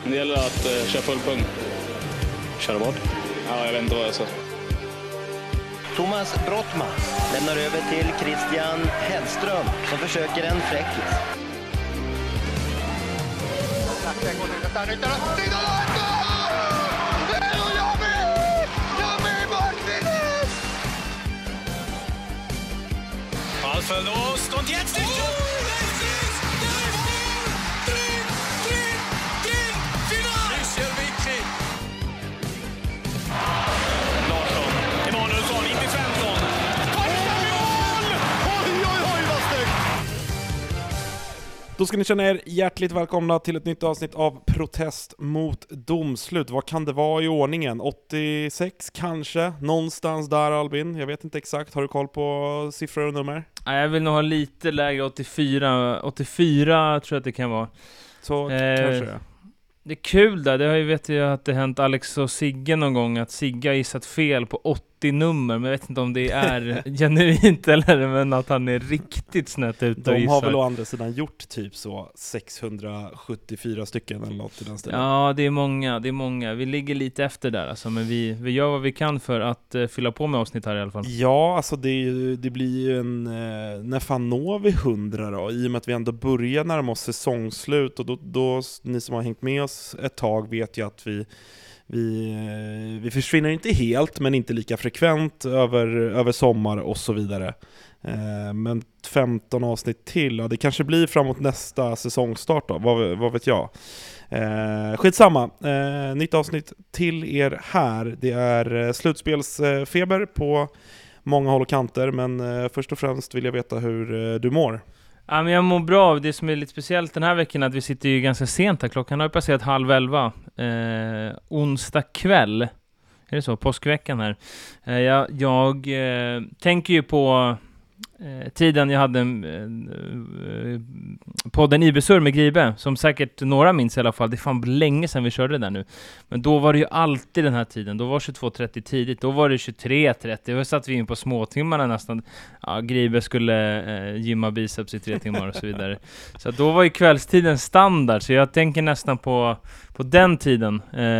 Men det gäller att köra full punkt. Köra vad? Ja, jag vet inte vad jag sa. Thomas Brottman lämnar över till Christian Hellström som försöker en fräckis. Ballverlust und jetzt ist Michel Vicky. Larsson, Emanuelsson, in till Svensson. Oj, vad snyggt! Då ska ni känna er hjärtligt välkomna till ett nytt avsnitt av Protest mot domslut. Vad kan det vara i ordningen? 86 kanske? Någonstans där, Albin. Jag vet inte exakt. Har du koll på siffror och nummer? Jag vill nog ha lite lägre, 84 tror jag att det kan vara. Så kanske. Det är kul där, det har ju vet jag att det hänt Alex och Sigge någon gång att Sigge har gissat fel på 80 nummer, men jag vet inte om det är genuint eller men att han är riktigt snett ute och De gissar. har väl å andra sidan gjort typ så 674 stycken eller något i den stilen. Ja, det är många. Vi ligger lite efter där alltså, men vi gör vad vi kan för att fylla på med avsnitt här i alla fall. Ja, alltså det blir ju en... när fan når vi 100 då? I och med att vi ändå börjar närma oss säsongslut och då ni som har hängt med oss ett tag vet ju att vi försvinner inte helt, men inte lika frekvent över sommar och så vidare. Men 15 avsnitt till, ja, det kanske blir framåt nästa säsongstart då, vad vet jag. Skitsamma, nytt avsnitt till er här. Det är slutspelsfeber på många håll och kanter, men först och främst vill jag veta hur du mår. Ja, men jag mår bra. Det som är lite speciellt den här veckan är att vi sitter ju ganska sent här. Klockan har ju passerat 10:30. Onsdag kväll. Är det så? Påskveckan här. Jag tänker ju på tiden jag hade podden Ibesur med Gribe, som säkert några minns i alla fall. Det är fan länge sedan vi körde där nu. Men då var det ju alltid den här tiden. Då var 22:30 tidigt. Då var det 23:30. Då satt vi in på småtimmarna nästan. Ja, Gribe skulle gymma biceps i 3 timmar och så vidare. Så då var ju kvällstiden standard. Så jag tänker nästan på den tiden.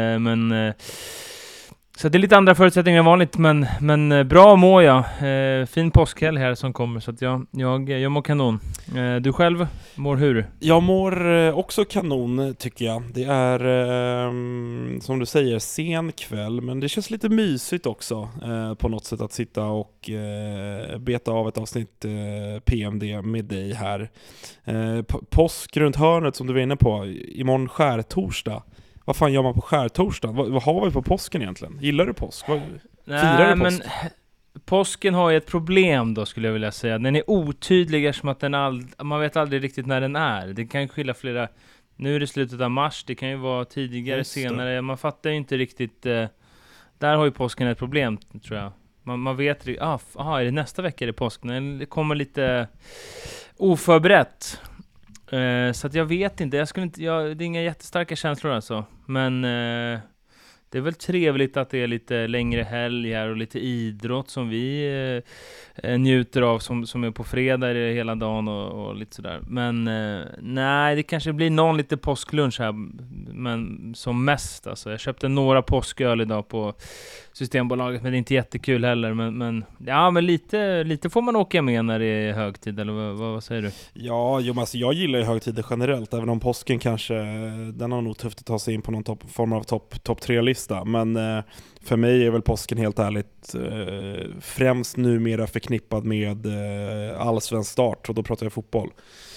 Så det är lite andra förutsättningar än vanligt, men bra mår jag. Fin påskhelg här som kommer, så att jag mår kanon. Du själv mår hur? Jag mår också kanon tycker jag. Det är som du säger sen kväll, men det känns lite mysigt också på något sätt att sitta och beta av ett avsnitt PMD med dig här. Påsk runt hörnet som du var inne på, imorgon skärtorsdag. Vad fan gör man på skärtorsdag? Vad har vi på påsken egentligen? Gillar du påsk? Firar du påsk? Men påsken har ju ett problem då, skulle jag vilja säga. Den är otydlig eftersom att man vet aldrig riktigt när den är. Det kan skilja flera... Nu är det slutet av mars, det kan ju vara tidigare, senare. Man fattar ju inte riktigt... Där har ju påsken ett problem, tror jag. Man vet... är det nästa vecka är det påsk? Det kommer lite oförberett. Så att jag vet inte, det är inga jättestarka känslor alltså. Men det är väl trevligt att det är lite längre helg här och lite idrott som vi njuter av som är på fredag hela dagen och lite sådär. Men nej, det kanske blir någon lite påsklunch här, men som mest alltså. Jag köpte några påsköl idag på Systembolaget, men det är inte jättekul heller. Men lite får man åka med när det är högtid, eller vad säger du? Ja, alltså jag gillar ju högtider generellt, även om påsken kanske, den har nog tufft att ta sig in på någon form av topp 3-lista. Men för mig är väl påsken helt ärligt främst numera förknippad med allsvensk start, och då pratar jag fotboll.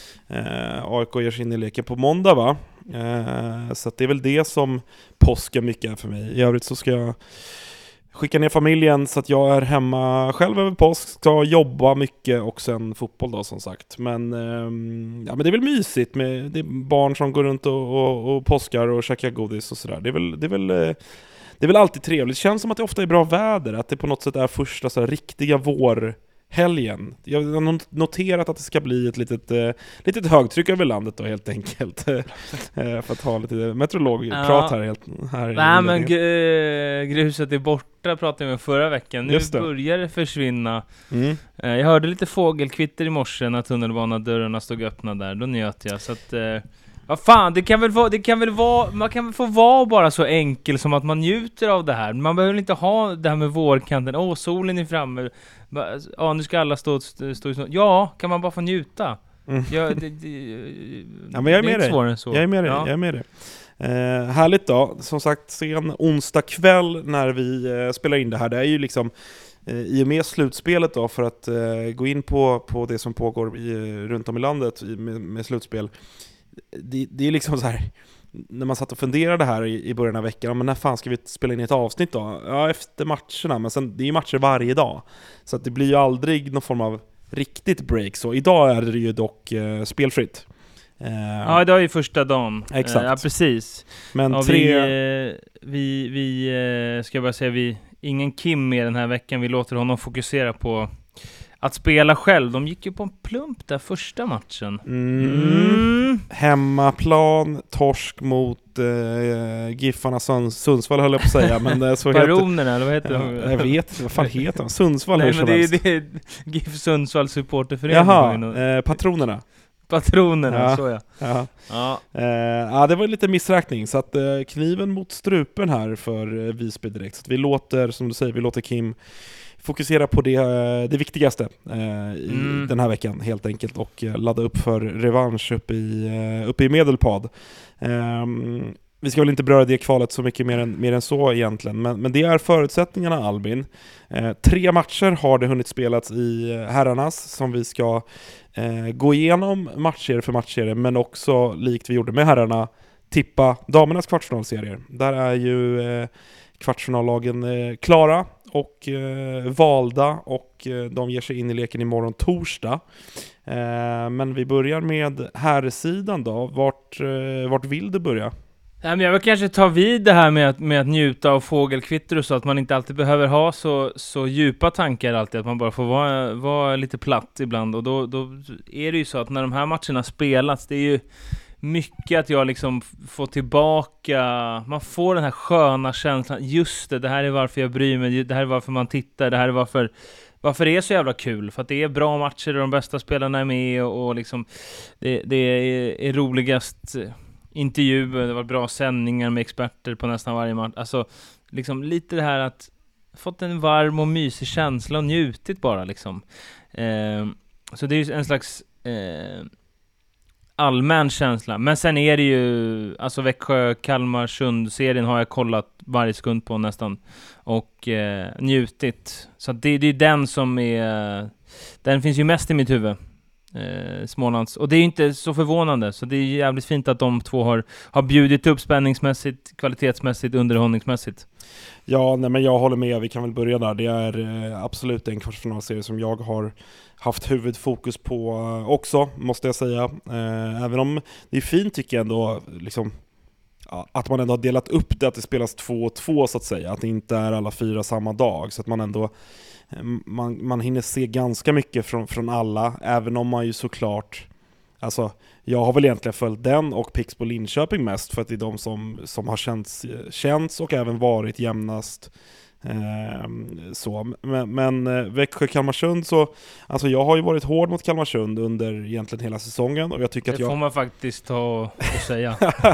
AIK ger sig in i leken på måndag, va? Så att det är väl det som påsken mycket är för mig. I övrigt så ska jag skicka ner familjen så att jag är hemma själv över påsk, ska jobba mycket och sen fotboll då som sagt. Men men det är väl mysigt med det är barn som går runt och påskar och käkar godis och sådär. Det är väl alltid trevligt. Det känns som att det ofta är bra väder, att det på något sätt är första så här riktiga vårhelgen. Jag har noterat att det ska bli ett litet högtryck över landet då, helt enkelt. För att ha lite meteorologprat här. Nej, men gruset är borta pratade jag med förra veckan. Nu börjar det försvinna. Jag hörde lite fågelkvitter i morse när tunnelbanadörrarna stod öppna där. Då njöt jag. Så att Vad fan, det kan väl vara, man kan väl få vara bara så enkel som att man njuter av det här. Man behöver inte ha det här med vårkanten. Solen är framme. Nu ska alla stå i snön. Ja, kan man bara få njuta? Ja, men jag är med dig. Svårare än så. Jag är med dig. Härligt då. Som sagt, sen onsdag kväll när vi spelar in det här. Det är ju liksom i och med slutspelet då, för att gå in på det som pågår runt om i landet med slutspel. Det är liksom så här, när man satt och funderade här i början av veckan, men när fan ska vi spela in ett avsnitt då? Ja, efter matcherna, men sen, det är ju matcher varje dag. Så att det blir ju aldrig någon form av riktigt break. Så idag är det ju dock spelfritt. Ja, idag är ju första dagen. Exakt. Ja, precis. Men ja, vi ska bara säga, ingen Kim med den här veckan. Vi låter honom fokusera på att spela själv. De gick ju på en plump där första matchen. Hemmaplan, torsk mot Giffarna Sundsvall höll jag på att säga, men så Baronerna, eller vad heter de? Jag vet, vad fan heter de? Sundsvall. Nej, men det är GIF Sundsvall supporterförening. Jaha, Patronerna. Ja. Så ja. Ja, det var lite missräkning, så att kniven mot strupen här för Visby direkt. Så att vi låter, som du säger, vi låter Kim fokusera på det viktigaste i den här veckan helt enkelt, och ladda upp för revansch uppe i Medelpad. Vi ska väl inte beröra det kvalet så mycket mer än så egentligen, men det är förutsättningarna, Albin. 3 matcher har det hunnit spelats i herrarnas som vi ska gå igenom matcher för matcher, men också likt vi gjorde med herrarna tippa damernas kvartsfinalserier. Där är ju kvartsfinallagen klara och valda, och de ger sig in i leken imorgon torsdag. Men vi börjar med herrsidan då. Vart vill du börja? Jag vill kanske ta vid det här med att njuta av fågelkvitter och så, att man inte alltid behöver ha så djupa tankar alltid, att man bara får vara lite platt ibland. Och då är det ju så att när de här matcherna spelas, det är ju mycket att jag liksom får tillbaka, man får den här sköna känslan, just det här är varför jag bryr mig, det här är varför man tittar, det här är varför det är så jävla kul, för att det är bra matcher och de bästa spelarna är med, och liksom det är roligast intervjuer, det var bra sändningar med experter på nästan varje match, alltså liksom lite det här att fått en varm och mysig känsla och njutit bara liksom. Så det är ju en slags allmän känsla. Men sen är det ju, alltså Växjö, Kalmar, Sund-serien har jag kollat varje sekund på nästan, och njutit. Så det är den som är, den finns ju mest i mitt huvud, Smålands. Och det är inte så förvånande, så det är jävligt fint att de två har bjudit upp spänningsmässigt, kvalitetsmässigt, underhållningsmässigt. Ja, nej, men jag håller med, vi kan väl börja där. Det är absolut en kvartsfinalserie som jag har haft huvudfokus på också, måste jag säga. Även om det är fint, tycker jag ändå, liksom, att man ändå har delat upp det, att det spelas 2-2 så att säga, att det inte är alla 4 samma dag, så att man ändå man hinner se ganska mycket från alla, även om man ju såklart, alltså jag har väl egentligen följt den och Pixbo Linköping mest, för att det är de som har känts och även varit jämnast. Så. Men Växjö Kalmarsund, så alltså jag har ju varit hård mot Kalmarsund under egentligen hela säsongen, och jag tycker att det får man faktiskt ta och säga.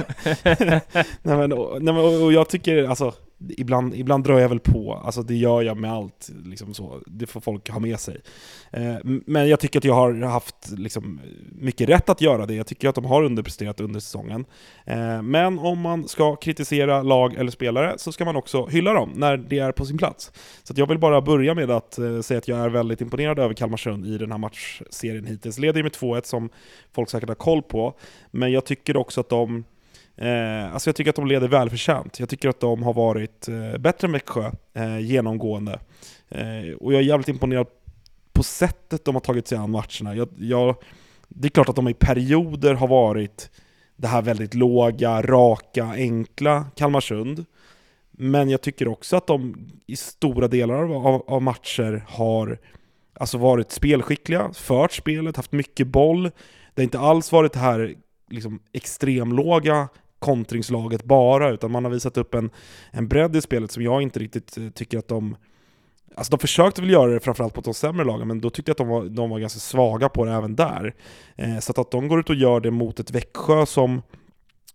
nej, men, och jag tycker alltså ibland drar jag väl på, alltså det gör jag med allt liksom, så det får folk ha med sig. Men jag tycker att jag har haft liksom mycket rätt att göra det. Jag tycker att de har underpresterat under säsongen. Men om man ska kritisera lag eller spelare, så ska man också hylla dem när det är på sin plats. Så att jag vill bara börja med att säga att jag är väldigt imponerad över Kalmarsund i den här matchserien hittills. Leder med 2-1 som folk säkert har koll på, men jag tycker också att alltså jag tycker att de leder välförtjänt. Jag tycker att de har varit bättre än Växjö genomgående. Och jag är jävligt imponerad på sättet de har tagit sig an matcherna. Det är klart att de i perioder har varit det här väldigt låga, raka, enkla Kalmarsund. Men jag tycker också att de i stora delar av matcher har alltså varit spelskickliga, fört spelet, haft mycket boll. Det har inte alls varit det här liksom extremlåga kontringslaget bara, utan man har visat upp en bredd i spelet som jag inte riktigt tycker att de försökte väl göra det framförallt på de sämre lagen, men då tyckte jag att de var ganska svaga på det även där. Så att de går ut och gör det mot ett Växjö som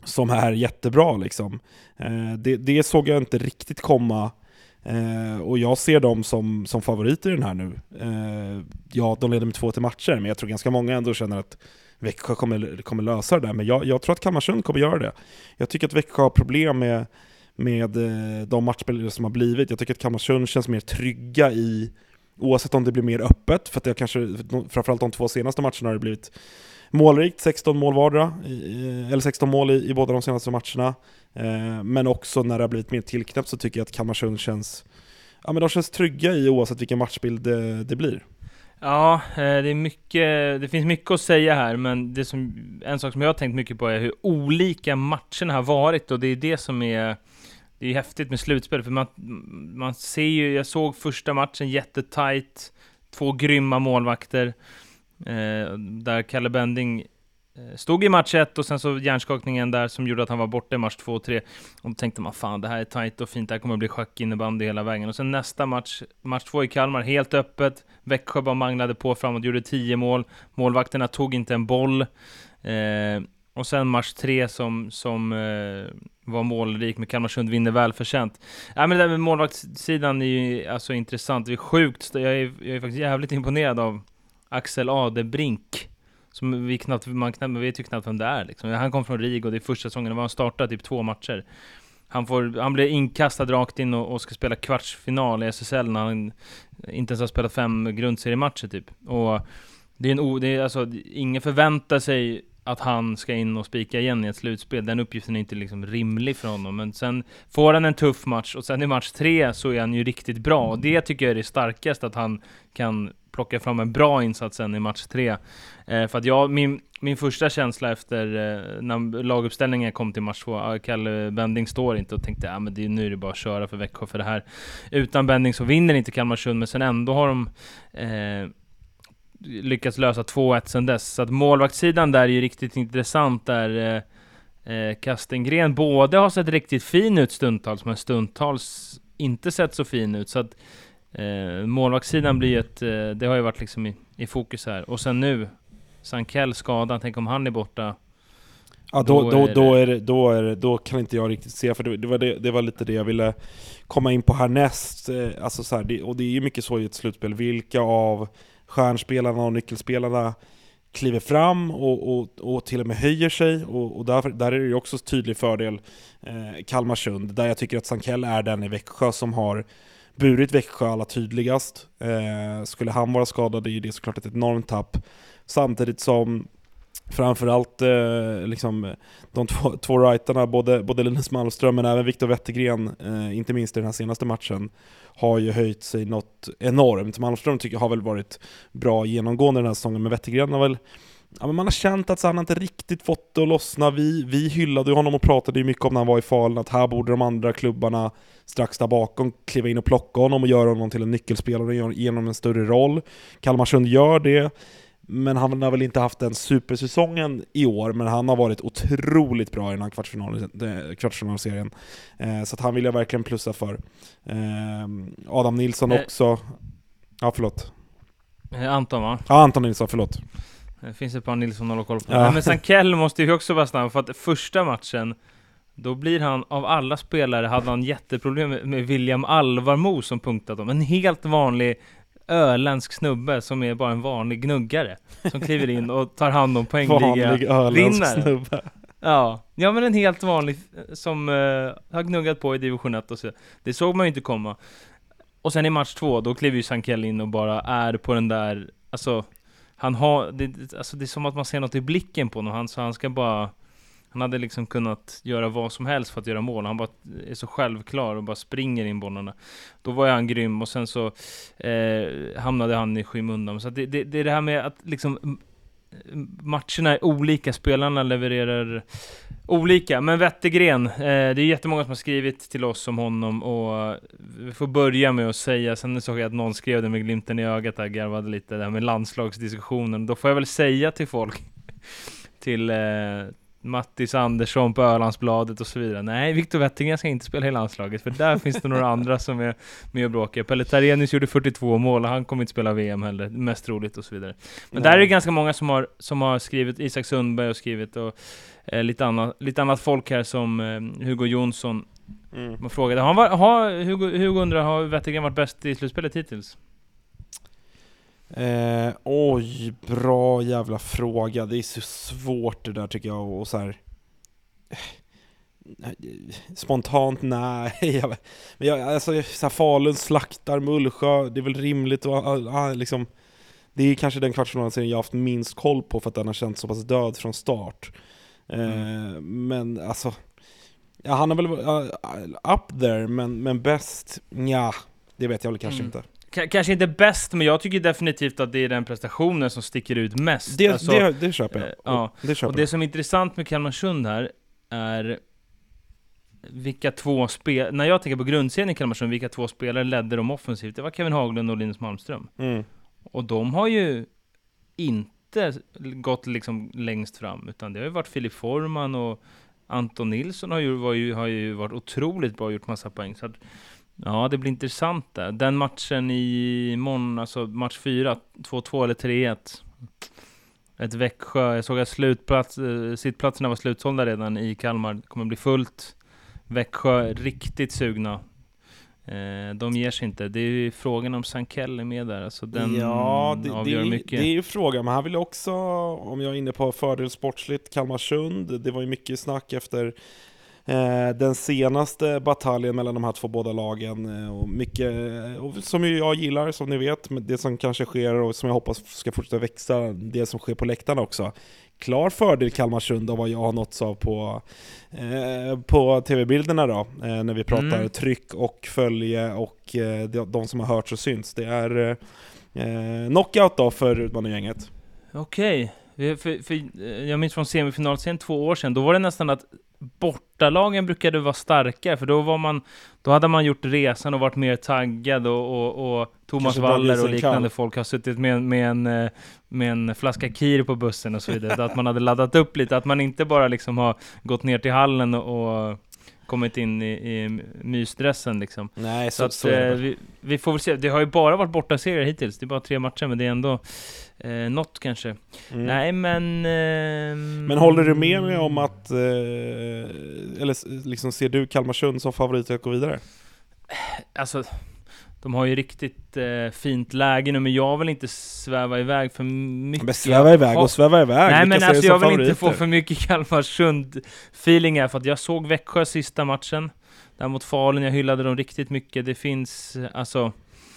som är jättebra liksom. Det såg jag inte riktigt komma. Och jag ser dem som favoriter i den här nu. Ja, de leder med 2 till matcher, men jag tror ganska många ändå känner att Växjö kommer lösa det där. Men jag tror att Kalmarsund kommer göra det. Jag tycker att Växjö har problem med de matchspelare som har blivit. Jag tycker att Kalmarsund känns mer trygga i, oavsett om det blir mer öppet, för att jag kanske, framförallt de 2 senaste matcherna har det blivit målrikt, 16 mål vardera, eller 16 mål i båda de senaste matcherna. Men också när det har blivit mer tillknäppt så tycker jag att Kalmarsund känns, ja, men de känns trygga i oavsett vilken matchbild det blir. Ja, det finns mycket att säga här, men en sak som jag har tänkt mycket på är hur olika matcherna har varit, och det är det som är häftigt med slutspel, för man ser ju, jag såg första matchen jättetajt, 2 grymma målvakter, där Kalle Bending stod i match 1 och sen så hjärnskakningen där som gjorde att han var borta i match 2 och 3, och då tänkte man fan, det här är tajt och fint, det här kommer att bli schack-innebandy hela vägen. Och sen nästa match 2 i Kalmar, helt öppet, Växjö bara manglade på framåt, gjorde 10 mål, målvakterna tog inte en boll, och sen match 3 som var målrik med Kalmarsund vinner välförtjänt. Men det där med målvaktssidan är ju alltså intressant, det är sjukt, jag är faktiskt jävligt imponerad av Axel Adebrink, som vi vet ju knappt vem det är liksom. Han kom från Rigo, det är första säsongen, han startat typ 2 matcher. Han blir inkastad rakt in och ska spela kvartsfinal i SSL när han inte ens har spelat 5 grundseriematcher typ. Och det är alltså, ingen förväntar sig att han ska in och spika igen i ett slutspel. Den uppgiften är inte liksom rimlig för honom. Men sen får han en tuff match, och sen i match 3 så är han ju riktigt bra. Och det tycker jag är det starkaste, att han kan plocka fram en bra insats sen i match 3. För att min första känsla efter när laguppställningen kom till match 2, Kalle Bending står inte, och tänkte men nu är det bara att köra för Växjö, för det här utan Bending så vinner inte Kalmarsund, men sen ändå har de lyckats lösa 2-1 sen dess. Så att målvaktssidan där är ju riktigt intressant, där Kastengren både har sett riktigt fin ut stundtals, men stundtals inte sett så fin ut. Så att målvaktssidan blir det har ju varit liksom i fokus här. Och sen nu Sankell skadan, tänk om han är borta. Ja, då kan inte jag riktigt se, för det var lite det jag ville komma in på härnäst. Alltså så här, och det är ju mycket så i ett slutspel, vilka av stjärnspelarna och nyckelspelarna kliver fram och till och med höjer sig, och där är det ju också tydlig fördel Kalmarsund, där jag tycker att Sankell är den i Växjö som har burit Växjö alla tydligast. Skulle han vara skadad är det såklart ett enormt tapp, samtidigt som framförallt liksom de två rightarna, både Linus Malmström men även Viktor Wettergren, inte minst i den här senaste matchen, har ju höjt sig något enormt. Malmström tycker jag har väl varit bra genomgående den här säsongen, men Wettergren har väl, men man har känt att han inte riktigt fått det att lossna. Vi hyllade honom och pratade ju mycket om när han var i Falun, att här borde de andra klubbarna strax där bakom kliva in och plocka honom och göra honom till en nyckelspelare och ge honom en större roll. Kalmarsund gör det, men han har väl inte haft den supersäsongen i år, men han har varit otroligt bra i den här kvartsfinalserien. Så att han vill jag verkligen plussa för. Adam Nilsson också. Ja, förlåt. Anton, va? Ja, Anton Nilsson, förlåt. Det finns ett par Nilsson att hålla koll på. Ja. Men Sankell måste ju också vara snabb, för att första matchen, då blir han, av alla spelare, hade han jätteproblem med William Alvarmo som punktat dem. En helt vanlig öländsk snubbe som är bara en vanlig gnuggare som kliver in och tar hand om poängliga vinnare. Ja, men en helt vanlig som har gnuggat på i division 1 och så. Det såg man ju inte komma. Och sen i match 2 då kliver ju Sankell in och bara är på den där, alltså han har det är som att man ser något i blicken på honom. Han ska bara, han hade liksom kunnat göra vad som helst för att göra mål. Han bara är så självklar och bara springer in bollarna. Då var han grym, och sen så hamnade han i skymundan. Så det är det här med att liksom matcherna är olika, spelarna levererar olika. Men Wettergren, det är jättemånga som har skrivit till oss om honom, och vi får börja med att säga, sen såg jag att någon skrev det med glimten i ögat där, garvade lite där med landslagsdiskussionen. Då får jag väl säga till folk till Mattis Andersson på Ölandsbladet och så vidare. Nej, Viktor Wettergren ska inte spela i landslaget, för där finns det några andra som är med och bråkar. Pelle Tarenius gjorde 42 mål och han kommer inte spela VM heller, mest roligt och så vidare. Men där är det ganska många som har skrivit, Isak Sundberg har skrivit och lite annat folk här som Hugo Jonsson. Man frågade, Hugo undrar, har Wettergren varit bäst i slutspelet hittills? Oj, bra jävla fråga. Det är så svårt det där tycker jag. Och så här, spontant nej. Men alltså, så här, Falun slaktar Mullsjö. Det är väl rimligt och liksom, det är kanske den kvartsfinalen jag har haft minst koll på, för att den har känts så pass död från start. Men alltså, ja, han är väl up there, men bäst, ja, det vet jag väl kanske inte. Kanske inte bäst, men jag tycker definitivt att det är den prestationen som sticker ut mest. Det köper jag. Ja. Och det som är intressant med Kalmarsund här är vilka två spelare, när jag tänker på grundserien i Kalmarsund, vilka två spelare ledde de offensivt? Det var Kevin Haglund och Linus Malmström. Och de har ju inte gått liksom längst fram, utan det har ju varit Filip Forman och Anton Nilsson har ju varit otroligt bra och gjort massa poäng. Så att, ja, det blir intressant där. Den matchen i morgon, alltså match 4, 2-2 eller 3-1. Ett Växjö, jag såg att sittplatserna var slutsålda redan i Kalmar. Det kommer bli fullt. Växjö riktigt sugna. De ger sig inte. Det är ju frågan om Sankell är med där. Alltså den avgör mycket. Det är ju frågan, men han vill också, om jag är inne på fördel sportsligt, Kalmarsund. Det var ju mycket snack efter den senaste bataljen mellan de här två båda lagen, och mycket som jag gillar, som ni vet, men det som kanske sker och som jag hoppas ska fortsätta växa, det som sker på läktarna också. Klar fördel Kalmarsund av vad jag har nåtts av på tv-bilderna då, när vi pratar tryck och följe och de som har hört och syns. Det är knockout då för utmanargänget. Okej. För jag minns från semifinalserien 2 år sedan, då var det nästan att bortalagen brukade vara starkare, för då hade man gjort resan och varit mer taggad, och Thomas Waller och liknande folk har suttit med en flaska kir på bussen och så vidare, att man hade laddat upp lite, att man inte bara liksom har gått ner till hallen och kommit in i mysdressen liksom. Nej, så att vi får väl se. Det har ju bara varit borta serier hittills. Det är bara 3 matcher, men det är ändå något kanske. Nej, men håller du med mig om att eller liksom, ser du Kalmarsund som favorit att gå vidare? Alltså, de har ju riktigt fint läge nu, men jag vill inte sväva iväg för mycket. Men sväva iväg. Nej, men alltså, jag vill inte få för mycket Kalmarsund-feeling här, för att jag såg Växjö sista matchen där mot Falun. Jag hyllade dem riktigt mycket. Det finns, alltså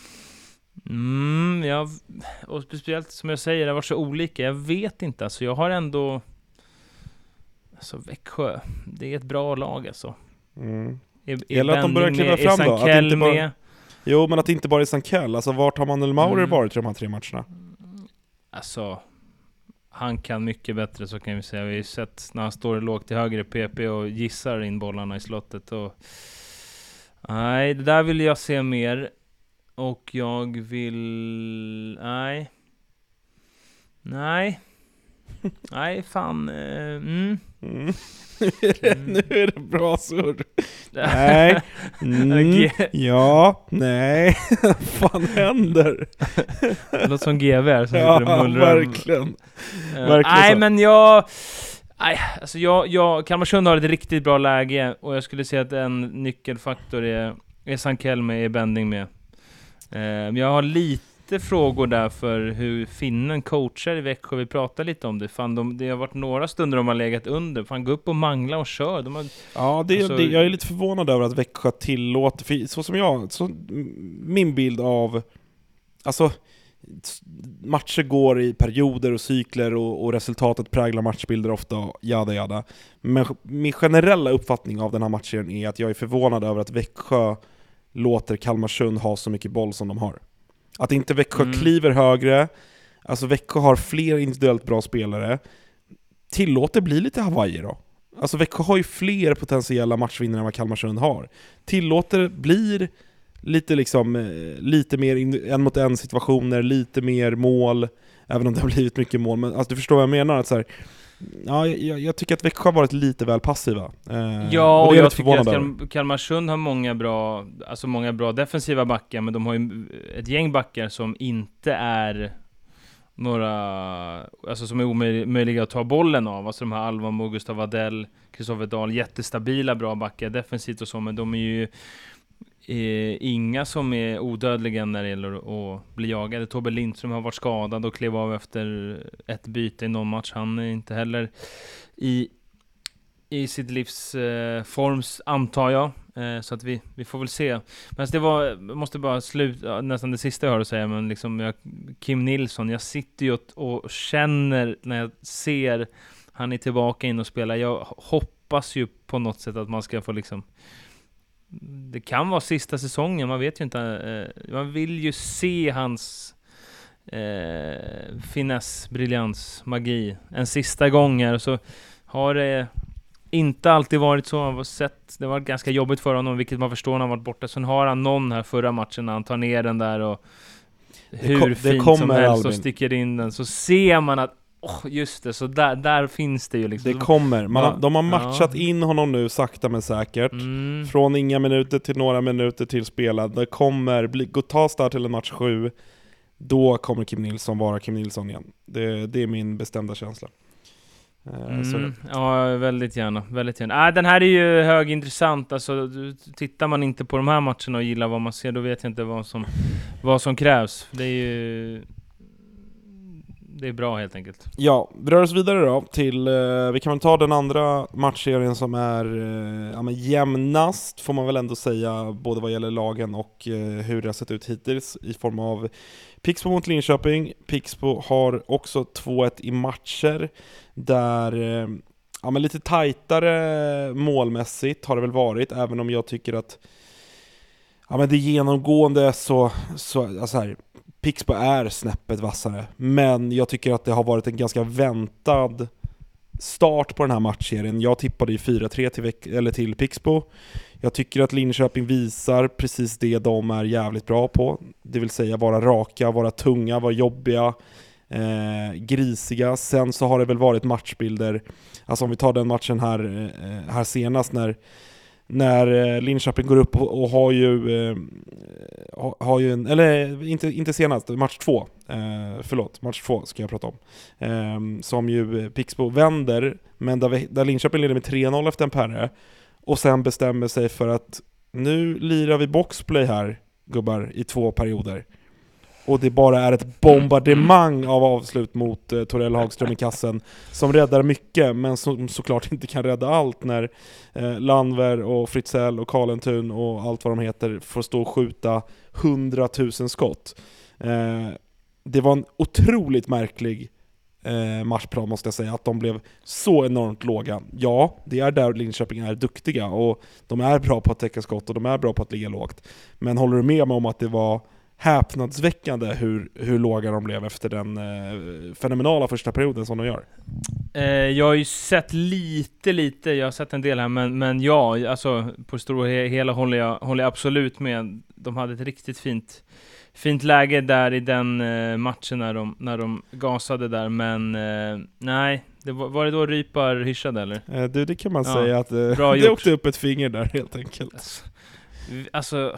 och speciellt som jag säger, det har varit så olika. Jag vet inte, alltså jag har ändå, alltså Växjö, det är ett bra lag alltså. Eller att de börjar kliva fram då, att inte bara, jo, men att inte bara är Sankell. Alltså vart har Manuel Maurer varit i de här 3 matcherna? Alltså, han kan mycket bättre, så kan vi säga. Vi har ju sett när han står lågt till höger i PP och gissar in bollarna i slottet. Och nej, det där vill jag se mer. Och jag vill... Nej, fan. Nu är det bra surr. Nej. Ja. Nej. Vad fan händer? Det låter som GV här. Ja, verkligen. Nej, men Kalmarsund har ett riktigt bra läge, och jag skulle säga att en nyckelfaktor är Sankell med, är Bending med. Jag har lite frågor där för hur finnen coachar i Växjö. Vi pratar lite om det. Fan, det har varit några stunder de har legat under. Fan, gå upp och mangla och kör. Jag är lite förvånad över att Växjö tillåter, för min bild av, alltså, matcher går i perioder och cykler, och resultatet präglar matchbilder ofta, jada. Men min generella uppfattning av den här matchen är att jag är förvånad över att Växjö låter Kalmarsund ha så mycket boll som de har. Att inte Växjö kliver högre. Alltså Växjö har fler individuellt bra spelare. Tillåter bli lite Hawaii då. Alltså Växjö har ju fler potentiella matchvinnare än vad Kalmarsund har. Tillåter blir lite lite mer en mot en situationer, lite mer mål, även om det har blivit mycket mål. Men alltså, du förstår vad jag menar, att så här, Ja, jag tycker att Växjö har varit lite väl passiva. Ja, och jag tycker att Kalmarsund har många bra defensiva backar, men de har ju ett gäng backar som inte är några, alltså som är omöjliga att ta bollen av. Alltså de här Alvam och Gustav Adell, Kristoffer Dahl, jättestabila bra backar defensivt och så, men de är ju inga som är odödliga när det gäller att bli jagade. Tobbe Lindström har varit skadad och klev av efter ett byte i någon match. Han är inte heller i sitt livs forms, antar jag. Så att vi får väl se. Men måste bara sluta, nästan det sista jag har att säga, men liksom Kim Nilsson, jag sitter ju och känner när jag ser han är tillbaka in och spelar. Jag hoppas ju på något sätt att man ska få liksom, det kan vara sista säsongen, man vet ju inte. Man vill ju se hans finess, briljans, magi en sista gång här, och så har det inte alltid varit så. Han har sett, det var ganska jobbigt för honom, vilket man förstår när han varit borta. Sen har han någon här förra matchen när han tar ner den där och hur fint som helst och sticker in den, så ser man att just det, så där finns det ju liksom. Det kommer. De har matchat in honom nu sakta men säkert. Från inga minuter till några minuter till spelad. Det kommer gå ta start till en match 7. Då kommer Kim Nilsson vara Kim Nilsson igen. Det är min bestämda känsla. Ja, väldigt gärna. Den här är ju högintressant. Alltså, tittar man inte på de här matcherna och gillar vad man ser, då vet jag inte vad som krävs. Det är bra helt enkelt. Ja, vi rör oss vidare då till, vi kan väl ta den andra matchserien som är jämnast, får man väl ändå säga, både vad gäller lagen och hur det har sett ut hittills, i form av Pixbo mot Linköping. Pixbo har också 2-1 i matcher där lite tajtare målmässigt har det väl varit, även om jag tycker att det genomgående så alltså här, Pixbo är snäppet vassare, men jag tycker att det har varit en ganska väntad start på den här matchserien. Jag tippade i 4-3 till Pixbo. Jag tycker att Linköping visar precis det de är jävligt bra på, det vill säga vara raka, vara tunga, vara jobbiga, grisiga. Sen så har det väl varit matchbilder, alltså om vi tar den matchen här senast när Linköping går upp och har ju en, eller inte senast, match 2 match 2 ska jag prata om, som ju Pixbo vänder, men där Linköping leder med 3-0 efter en pärre och sen bestämmer sig för att nu lirar vi boxplay här, gubbar, i 2 perioder. Och det bara är ett bombardemang av avslut mot Torell Hagström i kassen, som räddar mycket, men som såklart inte kan rädda allt när Landver och Fritzell och Karlentun och allt vad de heter får stå och skjuta 100 000 skott. Det var en otroligt märklig matchplan, måste jag säga, att de blev så enormt låga. Ja, det är där Linköping är duktiga och de är bra på att täcka skott och de är bra på att ligga lågt. Men håller du med mig om att det var häpnadsväckande hur låga de blev efter den fenomenala första perioden som de gör? Jag har ju sett lite, jag har sett en del här, men ja, alltså på stora hela håller jag absolut med. De hade ett riktigt fint läge där i den matchen när de gasade där, men nej, var det då Rypar hyschade eller? Det kan man säga att det åkte upp ett finger där helt enkelt. Alltså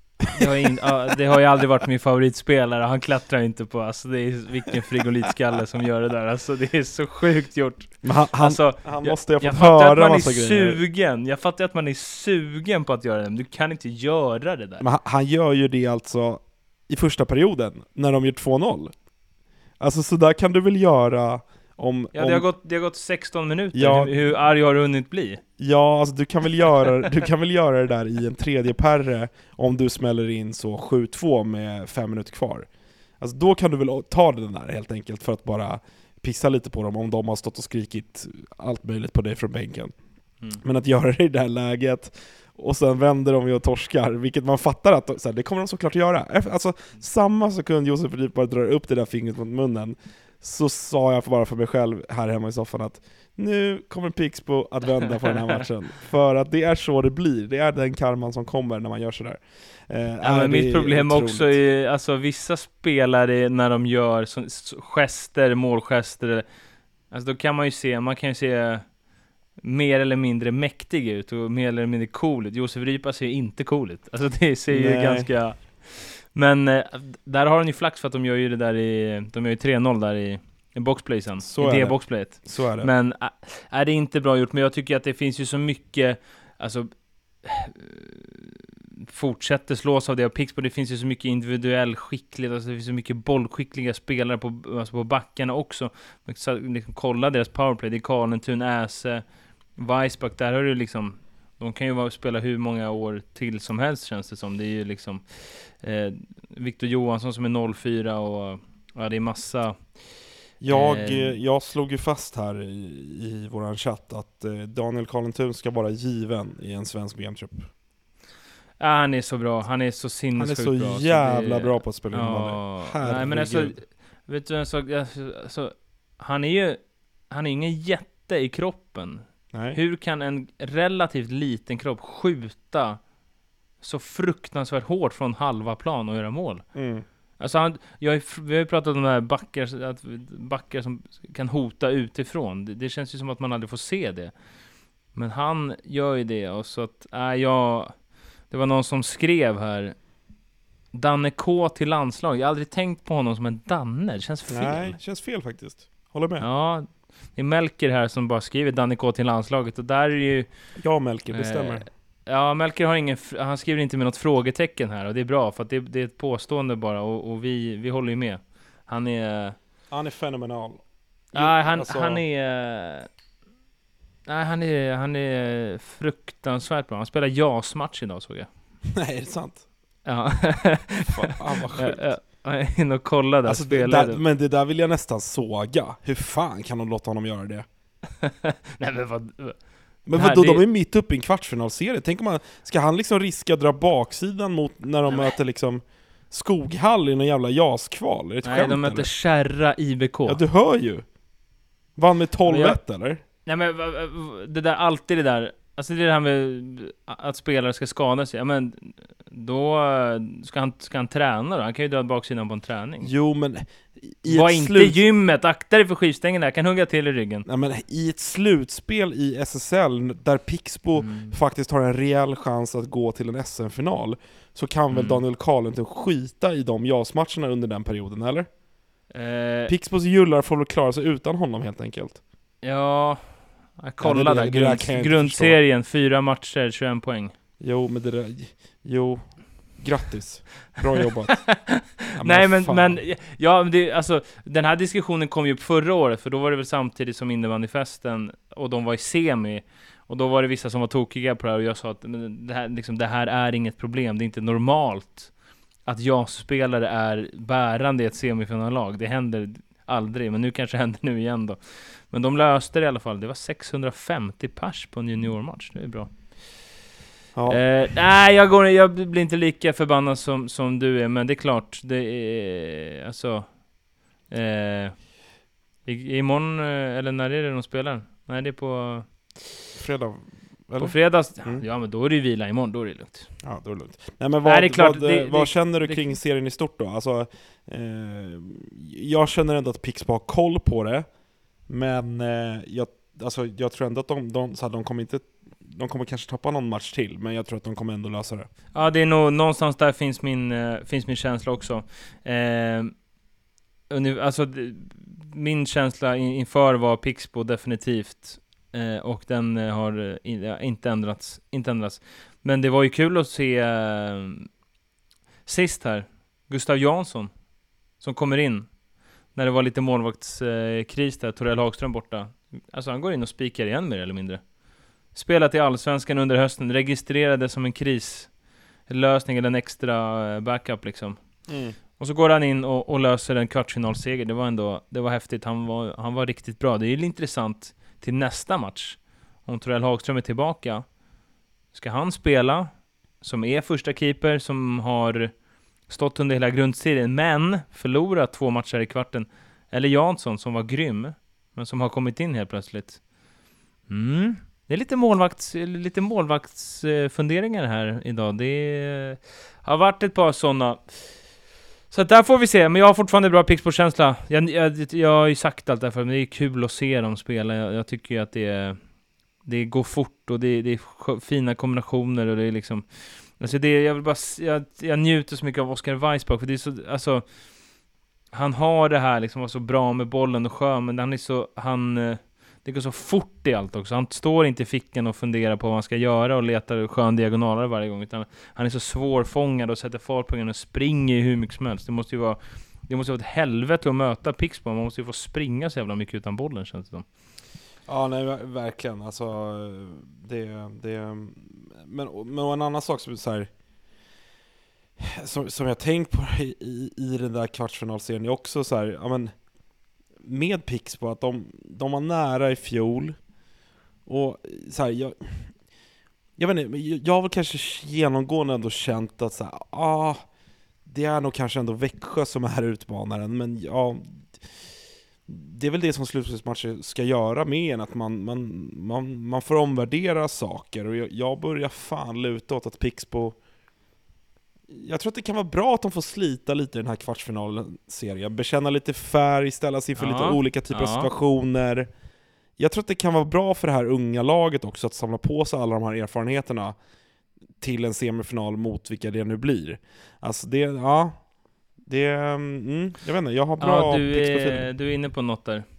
det har ju aldrig varit min favoritspelare. Han klättrar inte på, alltså det är vilken frigolitskalle som gör det där. Alltså det är så sjukt gjort. Men han måste ju ha fått höra massa grejer. Jag fattar att man är sugen på att göra det, men du kan inte göra det där. Men han gör ju det alltså i första perioden när de gör 2-0. Alltså så där kan du väl göra det har gått 16 minuter. Ja, hur arg har du hunnit bli? Ja, alltså du kan väl göra det där i en tredje perre om du smäller in så 7-2 med 5 minuter kvar. Alltså då kan du väl ta den där helt enkelt för att bara pissa lite på dem om de har stått och skrikit allt möjligt på dig från bänken. Men att göra det i det här läget och sen vänder de och torskar, vilket man fattar att så här, det kommer de såklart göra. Alltså samma sekund Josef Rypar drar upp det där fingret mot munnen, så sa jag bara för mig själv här hemma i soffan att nu kommer Pixbo att vända på den här matchen. För att det är så det blir. Det är den karman som kommer när man gör sådär. Men mitt problem också är, alltså vissa spelare när de gör gester, målgester, Alltså då kan man kan ju se mer eller mindre mäktig ut och mer eller mindre cool ut. Josef Rypa ser inte cool ut. Alltså det ser ju ganska... Men där har de ju flax för att de gör ju det där de gör ju 3-0 där i boxplaysen. Så i är det det. boxplayet. Så är det. Men är det inte bra gjort. Men jag tycker att det finns ju så mycket, alltså fortsätter slås av det av Pixbo. Det finns ju så mycket individuell skicklighet, alltså det finns så mycket bollskickliga spelare på backarna också. Så, liksom, kolla deras powerplay. Det är Karlentun, Äse, Weissbach. Där har du liksom, de kan ju spela hur många år till som helst, känns det som. Det är ju liksom Victor Johansson som är 0-4 och ja, det är massa. Jag slog ju fast här i våran chatt att Daniel Karlentun ska vara given i en svensk VM-trupp. Ja, han är så bra. Han är så sinnessjukt bra. Han är så jävla bra på att spela innebandy. Nej, men alltså, vet du en sak? Alltså, han är ingen jätte i kroppen. Nej. Hur kan en relativt liten kropp skjuta så fruktansvärt hårt från halva plan och göra mål? Alltså vi har ju pratat om de här backar som kan hota utifrån. Det känns ju som att man aldrig får se det. Men han gör ju det. Och så att, det var någon som skrev här, Danne K till landslag. Jag har aldrig tänkt på honom som en Danne. Det känns fel. Nej, det känns fel faktiskt. Håller med. Ja, det är Melker här som bara skriver Danne K till landslaget. Och där är ju... Ja, Melker, det stämmer. Ja, Melker har han skriver inte med något frågetecken här. Och det är bra, för att det är ett påstående bara. Och vi håller ju med. Han är fenomenal. Nej, han är fruktansvärt bra. Han spelar JAS-match idag, såg jag. Nej, är det sant? Ja. Fan, vad sjukt. Jag är inne och kollade alltså, men det där vill jag nästan såga. Hur fan kan de låta honom göra det? Nej, men vad... Men vadå, de är mitt uppe i en kvartsfinalserie. Tänk om ska han liksom riska dra baksidan mot när de möter liksom Skoghall i någon jävla JAS-kval? Är det ett Nej, skämt, de möter eller? Kärra IBK. Ja, du hör ju. Vann med 12-1, eller? Nej, men det där, alltid det där. Alltså det är det här med att spelare ska skada sig. Ja, men då ska han träna då. Han kan ju dra baksidan på en träning. Jo, men var inte gymmet. Akta dig för skivstängen där. Kan hugga till i ryggen. Nej, men i ett slutspel i SSL där Pixbo faktiskt har en rejäl chans att gå till en SM-final, så kan väl Daniel Karlentun skita i de JAS-matcherna under den perioden, eller? Pixbos jullar får väl klara sig utan honom helt enkelt. Ja, kolla där. Grundserien, 4 matcher, 21 poäng. Jo, men det där... Jo, grattis. Bra jobbat. Ja, nej, men ja, alltså, den här diskussionen kom ju upp förra året, för då var det väl samtidigt som innebandyfesten och de var i semi, och då var det vissa som var tokiga på det här, och jag sa att det här är inget problem, det är inte normalt att JAS-spelare är bärande i ett semifinallag. Det händer aldrig, men nu kanske händer nu igen då. Men de löste det i alla fall. Det var 650 pers på en juniormatch. Det är bra. Ja. Nej, jag blir inte lika förbannad som du är, men det är klart, det är alltså imorgon, eller när är det de spelar? Nej, det är på fredag. Eller? På fredags, ja, men då är det ju vila imorgon, då är det lugnt. Ja, då är det lugnt. Nej, men vad känner du kring serien i stort då? Alltså, jag känner ändå att Pixbo har koll på det, men jag tror ändå att de kommer kanske tappa någon match till, men jag tror att de kommer ändå lösa det. Ja, det är nog någonstans där finns min känsla också. Alltså, min känsla inför var Pixbo definitivt. Och den har inte ändrats. Men det var ju kul att se sist här Gustav Jansson som kommer in när det var lite målvaktskris där, Torell Hagström borta. Alltså han går in och spikar igen mer eller mindre. Spelat i Allsvenskan under hösten, registrerade som en krislösning eller en extra backup liksom. Och så går han in och löser en kvartsfinalseger. Det var häftigt. Han var riktigt bra. Det är ju intressant till nästa match. Om Torell Hagström är tillbaka, ska han spela som är första keeper, som har stått under hela grundserien men förlorat 2 matcher i kvarten, eller Jansson som var grym men som har kommit in helt plötsligt. Det är lite målvaktsfunderingar här idag. Det har varit ett par sådana Så att där får vi se, men jag har fortfarande bra Pixbo-känsla. Jag har ju sagt allt därför, men det är kul att se dem spela. Jag tycker ju att det går fort och det är fina kombinationer och det är liksom... Alltså jag njuter så mycket av Oscar Weissbach, för det är så... Alltså, han har det här liksom, var så bra med bollen och skön, men han är så... Det går så fort i allt också. Han står inte i fickan och funderar på vad han ska göra och letar skön diagonaler varje gång, utan han är så svårfångad och sätter fart på och springer i hur mycket som helst. Det måste ju vara ett helvete att möta Pixbo. Man måste ju få springa så jävla mycket utan bollen, känns det som. Ja, nej, verkligen. Alltså, men en annan sak som så här, som jag tänkt på i den där kvartsfinalserien är också så här, ja, men med Pixbo, att de var nära i fjol, och så här, jag vet inte, jag har väl kanske genomgående ändå känt att så här, det är nog kanske ändå Växjö som är utmanaren, men ja, det är väl det som slutspelsmatcher ska göra med en, att man får omvärdera saker, och jag börjar fan luta åt att Pixbo, jag tror att det kan vara bra att de får slita lite i den här kvartsfinalen-serien, bekänna lite färg, ställa sig inför lite olika typer av situationer. Jag tror att det kan vara bra för det här unga laget också att samla på sig alla de här erfarenheterna till en semifinal mot vilka det nu blir. Alltså jag vet inte, jag har bra Pixbo-feeling. Du är inne på något där.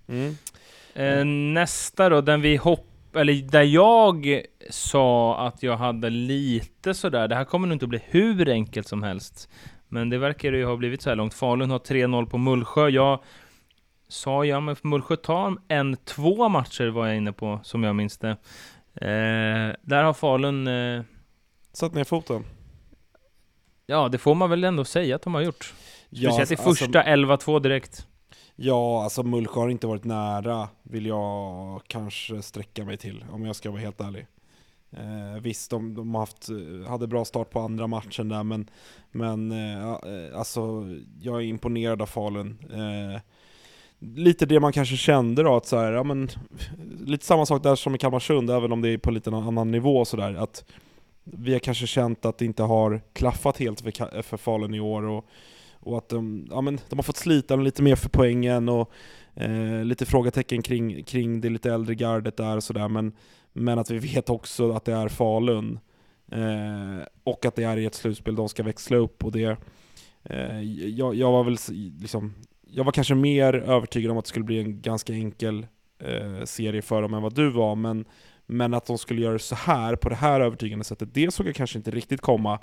Nästa då, den där jag sa att jag hade lite sådär, det här kommer nog inte att bli hur enkelt som helst, men det verkar ju ha blivit så här långt. Falun har 3-0 på Mullsjö. Men Mullsjö tar 2 matcher, var jag inne på, som jag minns det. Där har Falun satt ner foten. Ja, det får man väl ändå säga att de har gjort. Speciellt i första 11-2 direkt. Ja, alltså Mullsjö har inte varit nära, vill jag kanske sträcka mig till, om jag ska vara helt ärlig. Visst, de hade bra start på andra matchen där, men alltså jag är imponerad av Falun. Lite det man kanske kände då, att så här, ja, men lite samma sak där som i Kalmarsund, även om det är på lite annan nivå så där, att vi har kanske känt att det inte har klaffat helt för Falun i år, och att de har fått slita lite mer för poängen, och lite frågetecken kring det lite äldre gardet där och sådär, men att vi vet också att det är Falun, och att det är i ett slutspel de ska växla upp, och det jag var väl liksom, jag var kanske mer övertygad om att det skulle bli en ganska enkel serie för dem än vad du var, men att de skulle göra så här på det här övertygande sättet, det såg jag kanske inte riktigt komma.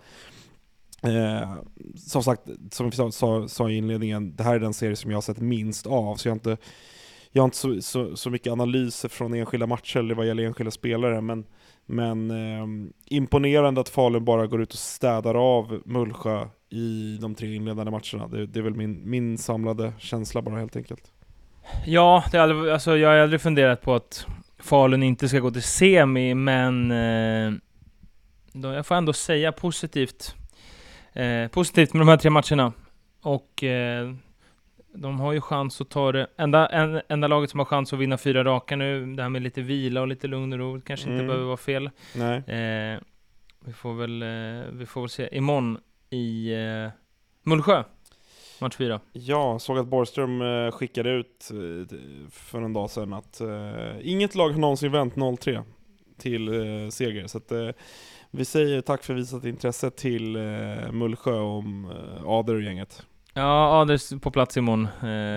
Som sagt, som vi sa i inledningen, det här är den serie som jag har sett minst av, så jag har inte så mycket analyser från enskilda matcher eller vad gäller enskilda spelare, men imponerande att Falun bara går ut och städar av Mullsjö i de 3 inledande matcherna. Det är väl min samlade känsla bara, helt enkelt. Ja, jag har aldrig funderat på att Falun inte ska gå till semi, men jag får ändå säga positivt med de här 3 matcherna, och de har ju chans att ta det enda laget som har chans att vinna 4 raka nu. Det här med lite vila och lite lugn och ro kanske inte behöver vara fel. Nej. Vi får väl se imorgon i Mullsjö, match 4. Ja, såg att Borgström skickade ut för en dag sedan att inget lag har någonsin vänt 0-3 till seger, så att vi säger tack för visat intresse till Mullsjö och Ader och gänget. Ja, Ader på plats imorgon.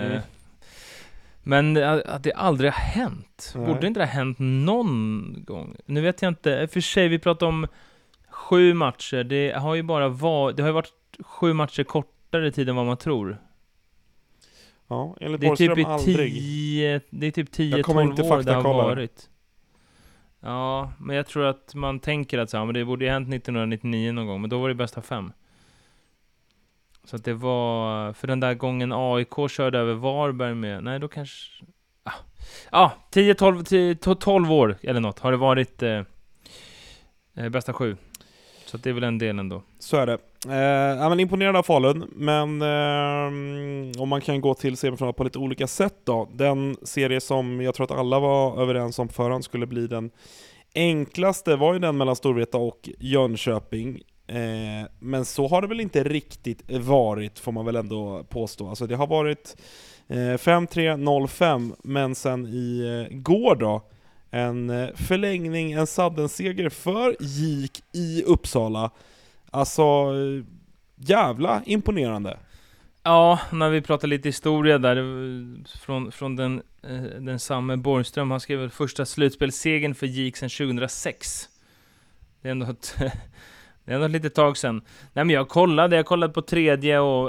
Men att det aldrig har hänt. Nej. Borde inte det ha hänt någon gång? Nu vet jag inte. För sig, vi pratar om 7 matcher. Det har ju varit 7 matcher kortare tid än vad man tror. Ja, enligt Borgström aldrig. Det är typ 10-12 år det har varit. Ja, men jag tror att man tänker att men det borde ju hänt 1999 någon gång, men då var det bästa 5. Så att det var för den där gången AIK körde över Varberg med, nej då kanske 10-12 år eller något har det varit bästa 7. Så att det är väl en del ändå. Så är det. Men imponerad av Falun, men om man kan gå till semifinal på lite olika sätt då. Den serie som jag tror att alla var överens om förhand skulle bli den enklaste var ju den mellan Storvreta och Jönköping. Men så har det väl inte riktigt varit, får man väl ändå påstå. Alltså det har varit 5-3, 0-5, men sen igår då en förlängning, en sudden-seger för JIK i Uppsala. Alltså jävla imponerande. Ja, när vi pratar lite historia där från den samme Borgström, han skrev första slutspelssegern för JIK sedan 2006. Det är ändå ett litet tag sedan. Nej, men jag kollade på tredje och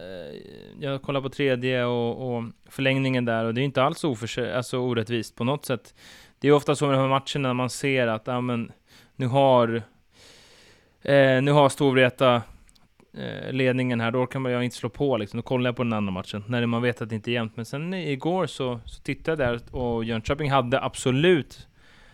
förlängningen där, och det är inte alls orättvist på något sätt. Det är ofta så med de här matcherna när man ser att nu har Storvreta ledningen här, då kan jag inte slå på liksom. Då kollar jag på den andra matchen när man vet att det inte är jämnt. Men sen igår så tittade jag där, och Jönköping hade absolut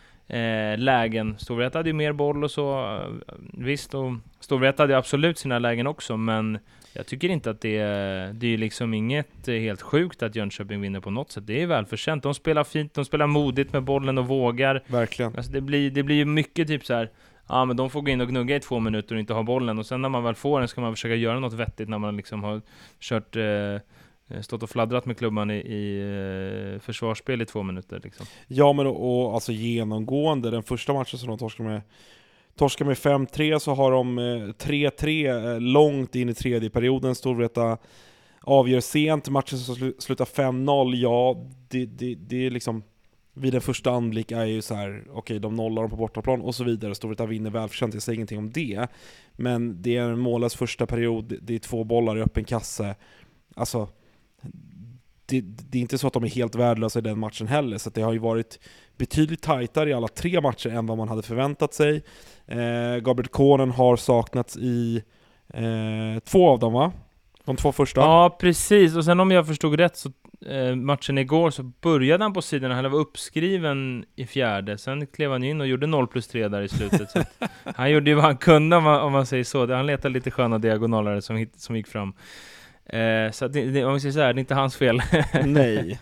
lägen. Storvreta hade ju mer boll och så, visst, och Storvreta hade absolut sina lägen också, men jag tycker inte att det är liksom inget helt sjukt att Jönköping vinner på något sätt. Det är välförtjänt. De spelar fint, de spelar modigt med bollen och vågar. Verkligen. Alltså det blir ju mycket typ så här. Ja, men de får gå in och gnugga i 2 minuter och inte ha bollen, och sen när man väl får den ska man försöka göra något vettigt när man liksom har kört stått och fladdrat med klubban i försvarsspel i 2 minuter liksom. Ja, men och alltså genomgående den första matchen som de torskar med 5-3, så har de 3-3 långt in i tredje perioden. Storvreta avgör sent, matchen som slutar 5-0. Ja, det är liksom vid en första anblick är ju så här, okej, de nollar dem på bortaplan och så vidare. Storvreta vinner välförtjänt, jag säger ingenting om det. Men det är en mållös första period, det är 2 bollar i öppen kasse. Alltså, det är inte så att de är helt värdelösa i den matchen heller, så att det har ju varit betydligt tajtare i alla 3 matcher än vad man hade förväntat sig. Gabriel Konen har saknats i 2 av dem, va? De 2 första. Ja, precis. Och sen om jag förstod rätt så matchen igår så började han på sidan, han var uppskriven i fjärde, sen klev han in och gjorde 0+3 där i slutet. Så att han gjorde ju vad han kunde, om man säger så. Han letade lite sköna diagonaler som gick fram. Så att om vi säger så här, det är inte hans fel. Nej.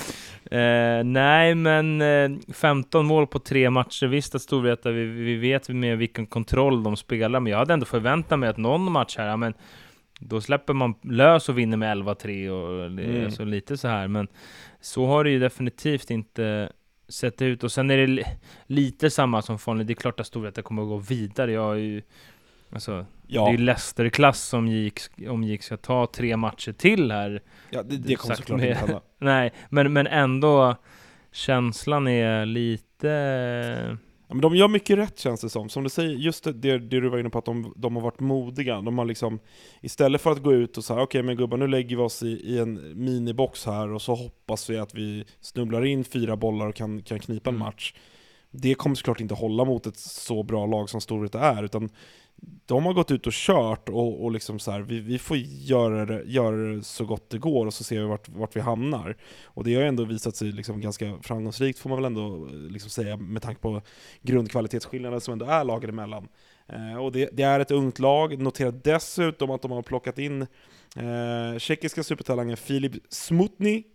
Nej, men 15 mål på 3 matcher. Visst att Storvreta, vi vet med vilken kontroll de spelar, men jag hade ändå förväntat mig att någon match här, men då släpper man lös och vinner med 11-3 och så lite så här. Men så har det ju definitivt inte sett ut. Och sen är det lite samma som vanligt. Det är klart att Storvreta kommer att gå vidare. Jag är ju, alltså, det är ju Leicester-klass om gick ska ta 3 matcher till här. Ja, det kommer såklart inte hända. Nej, men ändå känslan är lite... Men de gör mycket rätt, känns det som du säger, just det du var inne på, att de har varit modiga. De har liksom, istället för att gå ut och säga okej, men gubbar, nu lägger vi oss i en minibox här och så hoppas vi att vi snubblar in 4 bollar och kan knipa en match. Det kommer såklart inte hålla mot ett så bra lag som Storvreta är, utan de har gått ut och kört och liksom så här, vi får göra det så gott det går, och så ser vi vart vi hamnar. Och det har ändå visat sig liksom ganska framgångsrikt, får man väl ändå liksom säga, med tanke på grundkvalitetsskillnaden som ändå är lagen emellan. Och det är ett ungt lag. Noterar dessutom att de har plockat in tjeckiska supertalangen Filip Smutny,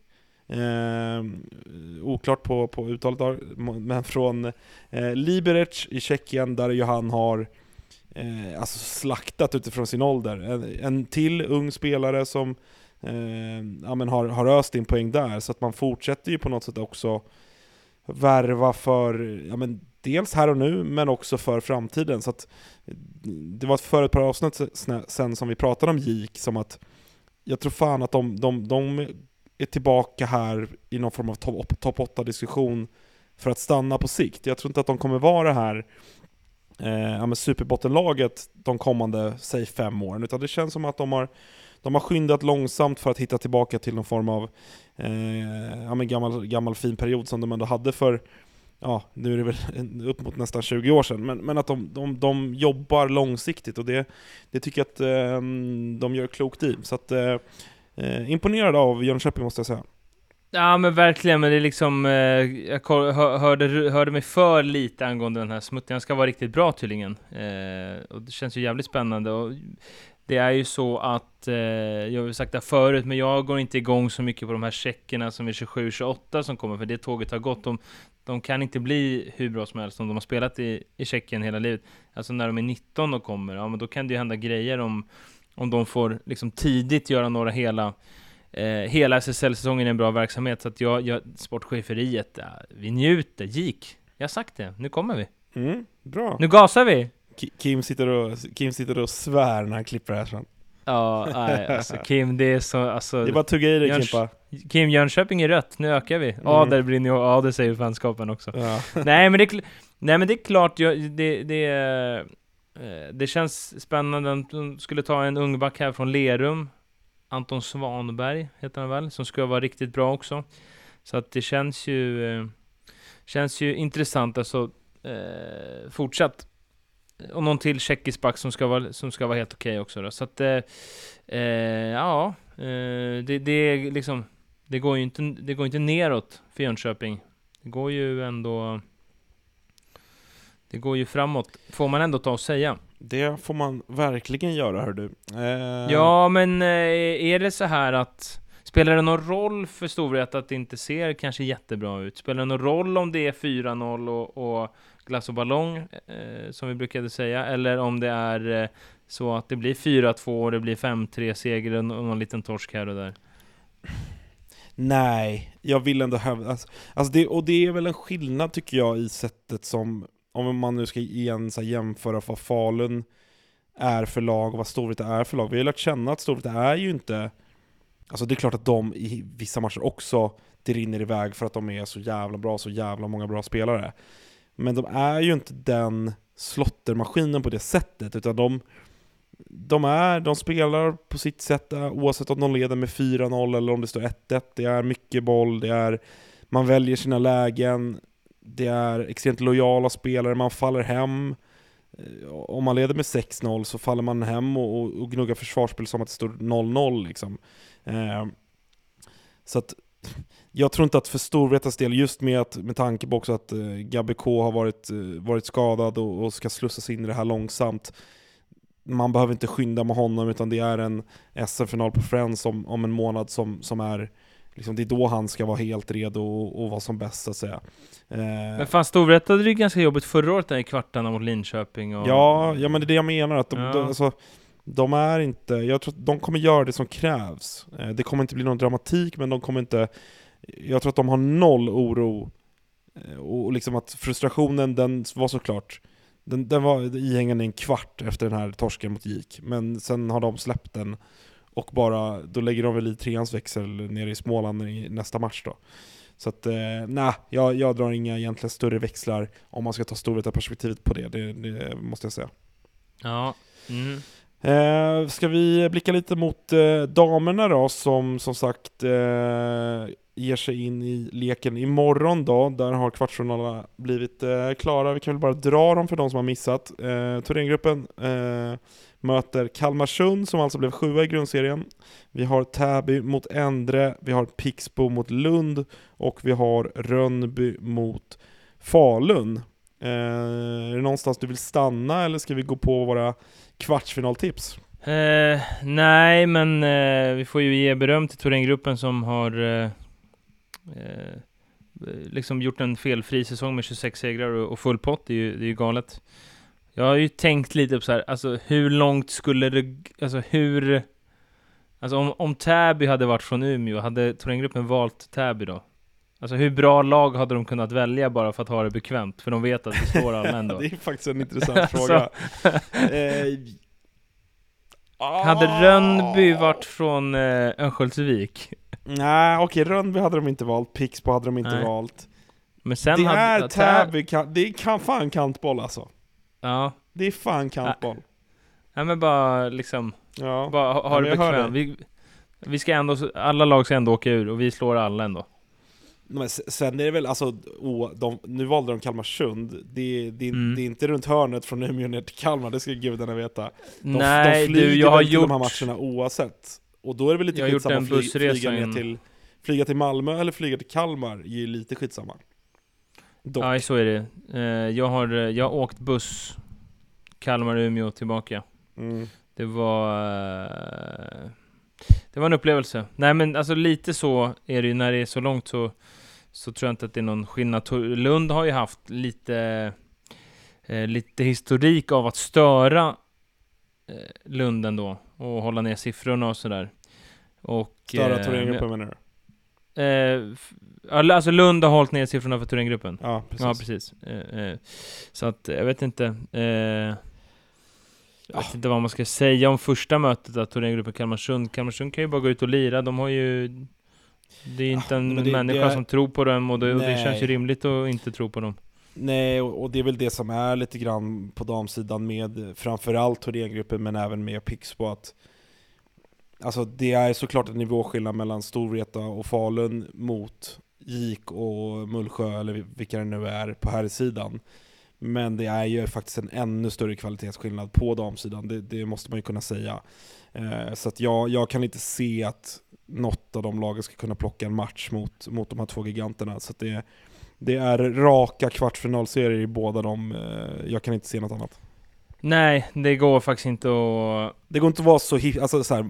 oklart på uttalet där, men från Liberec i Tjeckien, där ju han har alltså slaktat utifrån sin ålder. En till ung spelare som har öst in poäng där, så att man fortsätter ju på något sätt också värva för dels här och nu, men också för framtiden. Så att det var för ett par avsnitt sen som vi pratade om JIK, som att jag tror fan att de är tillbaka här i någon form av topp 8-diskussion för att stanna på sikt. Jag tror inte att de kommer vara här superbottenlaget de kommande, säg 5 åren, utan det känns som att de har skyndat långsamt för att hitta tillbaka till någon form av gammal fin period som de ändå hade för, nu är det väl upp mot nästan 20 år sedan, men att de jobbar långsiktigt, och det tycker jag att de gör klokt i. Så att imponerad av Jönköping, måste jag säga. Ja, men verkligen, men det är liksom jag hörde mig för lite angående den här Smutny. Han ska vara riktigt bra tydligen, och det känns ju jävligt spännande. Och det är ju så att jag har sagt det förut, men jag går inte igång så mycket på de här checkerna som är 27-28 som kommer, för det tåget har gått. de kan inte bli hur bra som helst som de har spelat i Tjeckien hela livet. Alltså när de är 19 och kommer, ja, men då kan det ju hända grejer om de får liksom tidigt göra några hela SSL-säsongen i en bra verksamhet. Så att jag sportcheferiet, vi njuter, jag har sagt det, nu kommer vi. Bra. Nu gasar vi. Kim sitter och svär när han klipper det här sen. Ja, alltså Kim, det är så, alltså, det är bara att tugga i det, Kimpa. Kim, Jönköping är rött, nu ökar vi. Där brinner ju, det säger fanskapen också. Ja. Nej men det är klart, det känns spännande. De skulle ta en ung back här från Lerum, Anton Svanberg heter han väl, som ska vara riktigt bra också. Så att det känns ju intressant, alltså fortsatt. Och någon till tjeckisk back som ska vara helt okej också då. Så att det är liksom, det går ju inte neråt för Jönköping. Det går ju framåt, får man ändå ta och säga. Det får man verkligen göra, hör du. Ja, men är det så här att spelar det någon roll för Storvreta att det inte ser kanske jättebra ut? Spelar det någon roll om det är 4-0 och glass och ballong, som vi brukade säga, eller om det är så att det blir 4-2 och det blir 5-3 seger och någon liten torsk här och där? Nej, jag vill ändå hävda, alltså det är väl en skillnad tycker jag i sättet som, om man nu ska igen så här jämföra vad Falun är för lag och vad Storvreta är för lag. Vi har lärt känna att Storvreta är ju inte, alltså det är klart att de i vissa matcher också det rinner iväg för att de är så jävla bra, så jävla många bra spelare. Men de är ju inte den slottermaskinen på det sättet, utan de spelar på sitt sätt, oavsett om de leder med 4-0 eller om det står 1-1. Det är mycket boll, man väljer sina lägen, det är extremt lojala spelare, man faller hem. Om man leder med 6-0 så faller man hem och gnuggar försvarsspel som att det står 0-0 liksom. Så att jag tror inte att för Storvretas del, just med tanke på också att Gabby K har varit skadad och ska slussas in i det här långsamt, man behöver inte skynda med honom, utan det är en SM-final på Friends om en månad som är liksom, det är då han ska vara helt redo och vara som bäst, så att säga. Men fan, Storvreta hade det ganska jobbigt förra året där i kvartarna mot Linköping och... Ja, men det är det jag menar, att de är inte, jag tror att de kommer göra det som krävs. Det kommer inte bli någon dramatik, men de kommer inte, jag tror att de har noll oro, och liksom att frustrationen, den var såklart, den var ihängande en kvart efter den här torsken mot GIK, men sen har de släppt den och då lägger de väl i treans växel nere i Småland i nästa match då. Så att jag drar inga egentligen större växlar om man ska ta Storvreta-perspektivet på det måste jag säga. Ja. Ska vi blicka lite mot damerna då, som sagt ger sig in i leken imorgon då. Där har kvartsfinalerna blivit klara. Vi kan väl bara dra dem för de som har missat. Thorengruppen möter Kalmarsund, som alltså blev 7 i grundserien. Vi har Täby mot Endre, vi har Pixbo mot Lund och vi har Rönnby mot Falun. Är det någonstans du vill stanna, eller ska vi gå på våra kvartsfinaltips? Nej, men vi får ju ge beröm till Thorengruppen som har liksom gjort en felfri säsong med 26 segrar och full pott. Det är ju galet. Jag har ju tänkt lite på så här, alltså hur långt skulle det, om Täby hade varit från Umeå, hade Thorengruppen valt Täby då? Alltså hur bra lag hade de kunnat välja bara för att ha det bekvämt? För de vet att det står alla ändå. Det är faktiskt en intressant fråga. Hade Rönnby varit från Örnsköldsvik? Nej, okej, Rönnby hade de inte valt, Pixbo hade de inte valt. Men sen det är Täby, det kan fan kantboll alltså. Ja. Det är fan kantboll. Ja, men bara liksom bara ha det bekvämt. Vi ska ändå, alla lag ska ändå åka ur och vi slår alla ändå. Men sen är det väl, alltså nu valde de Kalmarsund. Det är inte runt hörnet från Umeå ner till Kalmar, det ska gudarna veta. Nej, de flyger jag har till de här matcherna oavsett. Och då är det väl lite skitsamma flyga till Malmö eller flyga till Kalmar är ju lite skitsamma. Ja, så är det. Jag har åkt buss Kalmar-Umeå tillbaka. Det var en upplevelse. Nej, men alltså lite så är det ju när det är så långt, så tror jag inte att det är någon skillnad. Lund har ju haft lite historik av att störa Lunden då och hålla ner siffrorna och sådär. Störa Thorengruppen menar du? Alltså Lund har hållit ner siffrorna för Thorengruppen. Ja, precis. Så att jag vet inte. Jag vet inte vad man ska säga om första mötet att Thorengruppen Kalmarsund kan ju bara gå ut och lira. De har ju... Det är inte en människa som tror på dem och det känns ju rimligt att inte tro på dem. Nej, och det är väl det som är lite grann på damsidan med framförallt Thorengruppen men även med Pixbo att alltså det är såklart en nivåskillnad mellan Storvreta och Falun mot JIK och Mullsjö eller vilka det nu är på här sidan. Men det är ju faktiskt en ännu större kvalitetsskillnad på damsidan, det måste man ju kunna säga. Så att jag kan inte se att något av de lagen ska kunna plocka en match mot de här två giganterna. Så att det är raka kvartsfinalserier i båda dem. Jag kan inte se något annat. Nej, det går faktiskt inte att... Det går inte att vara så... Alltså så här,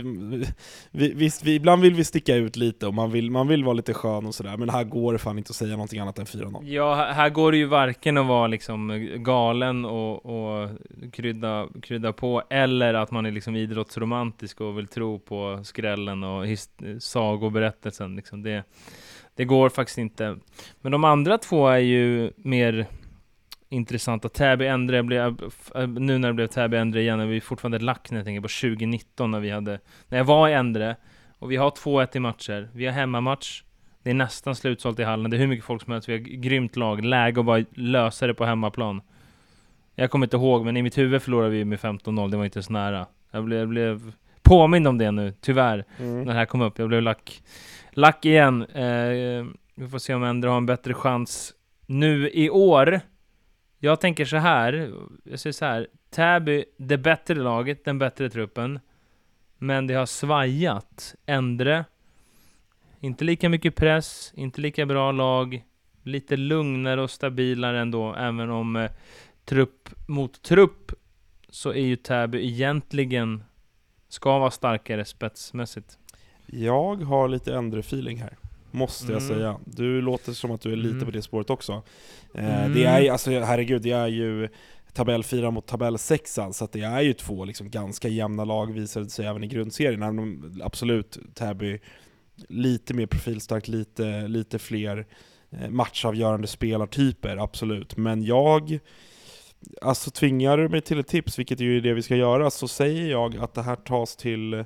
ibland vill vi sticka ut lite och man vill vara lite skön och sådär. Men här går det fan inte att säga någonting annat än 4-0. Ja, här går det ju varken att vara liksom galen och krydda på, eller att man är liksom idrottsromantisk och vill tro på skrällen och sagoberättelsen. Liksom. Det går faktiskt inte. Men de andra två är ju mer... intressanta. Täby Endre nu när det blev Täby Endre igen är vi fortfarande lack när jag tänker på 2019 när jag var i Endre och vi har 2-1 i matcher. Vi har hemmamatch. Det är nästan slutsålt i hallen. Det är hur mycket folk som helst. Vi har grymt lag. Läge att bara lösa det på hemmaplan. Jag kommer inte ihåg, men i mitt huvud förlorade vi med 15-0. Det var inte så nära. Jag blev påmind om det nu, tyvärr, när det här kom upp. Jag blev lack igen. Vi får se om Endre har en bättre chans nu i år. Jag tänker så här, jag säger så här, Täby, det bättre laget, den bättre truppen, men det har svajat. Endre, inte lika mycket press, inte lika bra lag, lite lugnare och stabilare ändå, även om trupp mot trupp så är ju Täby egentligen ska vara starkare spetsmässigt. Jag har lite Endre-feeling här. Måste jag säga. Du låter som att du är lite på det spåret också. Det är alltså, herregud, det är ju tabell 4 mot tabell 6, så att det är ju två liksom ganska jämna lag, visade sig även i grundserien. Absolut, Täby lite mer profilstarkt, lite fler matchavgörande spelartyper, absolut. Men alltså tvingar du mig till ett tips, vilket är ju det vi ska göra, så säger jag att det här tas till...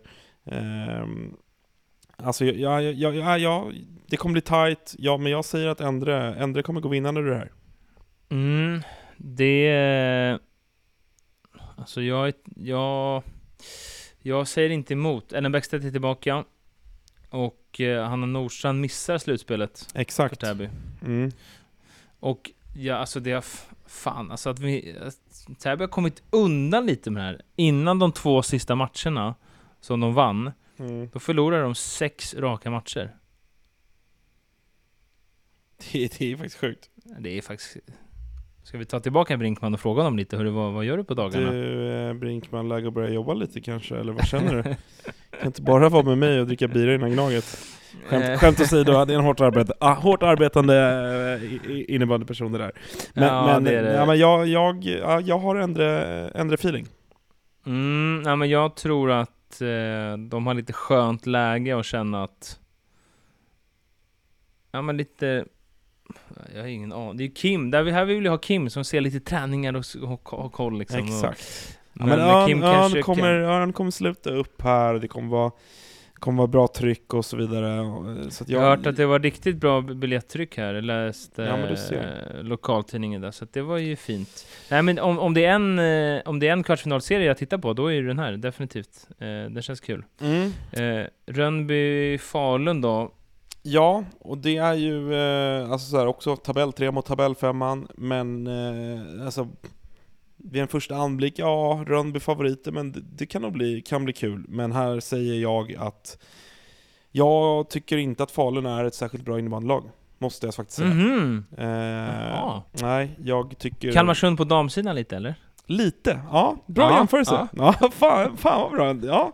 Alltså det kommer bli tight. Ja, men jag säger att Endre kommer gå vinnande ur det här. Alltså jag säger inte emot. Ellen Bäckstedt är tillbaka och Hanna Nordstrand missar slutspelet. Exakt. För Täby. Och ja, alltså det är fan, alltså att Täby har kommit undan lite med det här. Innan de 2 sista matcherna som de vann, då förlorar de 6 raka matcher. Det är faktiskt sjukt. Det är faktiskt... Ska vi ta tillbaka Brinkman och fråga dem lite vad gör du på dagarna? Du, Brinkman, lägger att börja jobba lite kanske, eller vad känner du? Kan inte bara vara med mig och dricka bira innan Gnaget. Skämt åsido, det är en hårt arbetande innebandyperson det där. Men jag har ändre feeling. Men jag tror att de har lite skönt läge att känna att lite... Jag har ingen aning. Det är Kim. Här vill vi ha Kim som ser lite träningar och har koll liksom. Exakt. Men Kim kanske han kommer sluta upp här. Det kommer vara bra tryck och så vidare. Så att jag har hört att det var riktigt bra biljettryck här. Jag läste lokaltidningen där. Så att det var ju fint. Nej, men om det är en kvartsfinalserie jag tittar på, då är det den här. Definitivt. Det känns kul. Rönnby-Falun då. Ja, och det är ju alltså så här, också tabell 3 mot tabell 5, men alltså vid en första anblick, ja, Rönnby favoriter, men det kan bli kul. Men här säger jag att jag tycker inte att Falun är ett särskilt bra innebandylag, måste jag faktiskt säga. Nej, jag tycker... Kalmarsund på damsidan lite, eller? Lite, ja. Bra jämförelse. Ja, fan vad bra. Ja,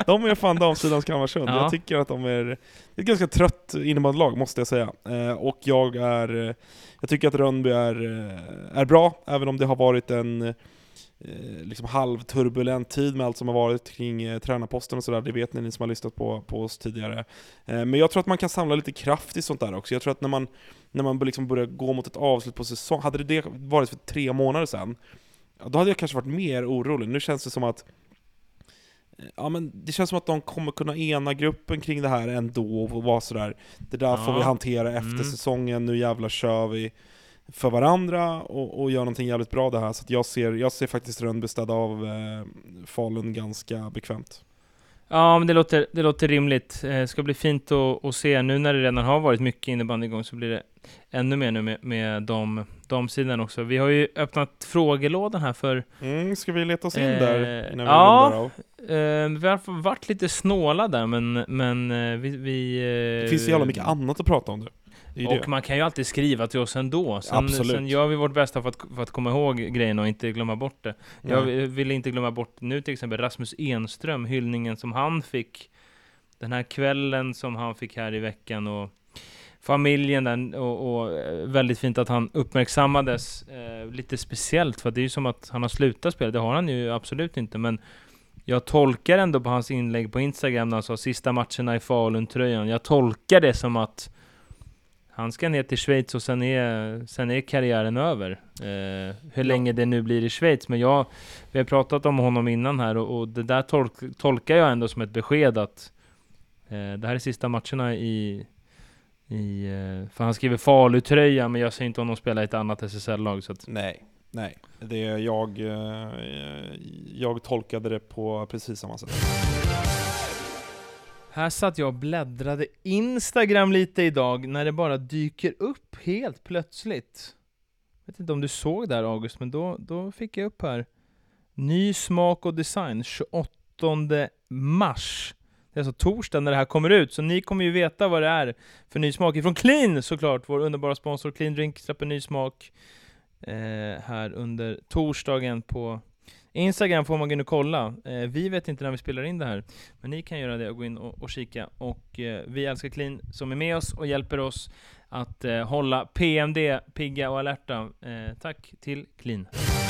De är fan damsidans Kalmarsund. Ja. Jag tycker att de är ett ganska trött innebandylag, måste jag säga. Och jag tycker att Rönnby är bra, även om det har varit en liksom halvturbulent tid med allt som har varit kring tränarposten och sådär. Det vet ni som har lyssnat på oss tidigare. Men jag tror att man kan samla lite kraft i sånt där också. Jag tror att när man liksom börjar gå mot ett avslut på säsong, hade det varit för 3 månader sedan, då hade jag kanske varit mer orolig. Nu känns det som att det känns som att de kommer kunna ena gruppen kring det här ändå och vara sådär, det där får vi hantera efter säsongen, nu jävla kör vi för varandra och gör någonting jävligt bra det här. Så att jag ser faktiskt Rönnby städa av Falun ganska bekvämt. Ja, men det låter rimligt. Det ska bli fint att se nu när det redan har varit mycket innebandy igång, så blir det ännu mer nu med de sidan också. Vi har ju öppnat frågelådan här för... ska vi leta oss in där innan vi rundar av? Vi har varit lite snåla där, men vi det finns ju jävla mycket annat att prata om det. Och man kan ju alltid skriva till oss ändå. Sen gör vi vårt bästa för att komma ihåg grejerna och inte glömma bort det. Jag vill inte glömma bort nu till exempel Rasmus Enström, hyllningen som han fick den här kvällen som han fick här i veckan, och familjen där, och väldigt fint att han uppmärksammades lite speciellt, för det är ju som att han har slutat spela. Det har han ju absolut inte, men jag tolkar ändå på hans inlägg på Instagram när han sa sista matcherna i Falun-tröjan. Jag tolkar det som att han ska ner till Schweiz och sen är karriären över. Hur länge det nu blir i Schweiz. Men vi har pratat om honom innan här, och det där tolkar jag ändå som ett besked att det här är sista matcherna i för han skriver Falu-tröja, men jag ser inte honom spela i ett annat SSL-lag. Så att... Nej. Det är jag tolkade det på precis samma sätt. Här satt jag och bläddrade Instagram lite idag när det bara dyker upp helt plötsligt. Jag vet inte om du såg där, August, men då fick jag upp här. Ny smak och design 28 mars. Det är alltså torsdag när det här kommer ut, så ni kommer ju veta vad det är för ny smak ifrån Clean, såklart. Vår underbara sponsor Clean Drink släpper ny smak här under torsdagen. På Instagram får man gå in och kolla. Vi vet inte när vi spelar in det här, men ni kan göra det och gå in och kika. Och vi älskar Clean som är med oss och hjälper oss att hålla PMD pigga och alerta. Tack till Clean.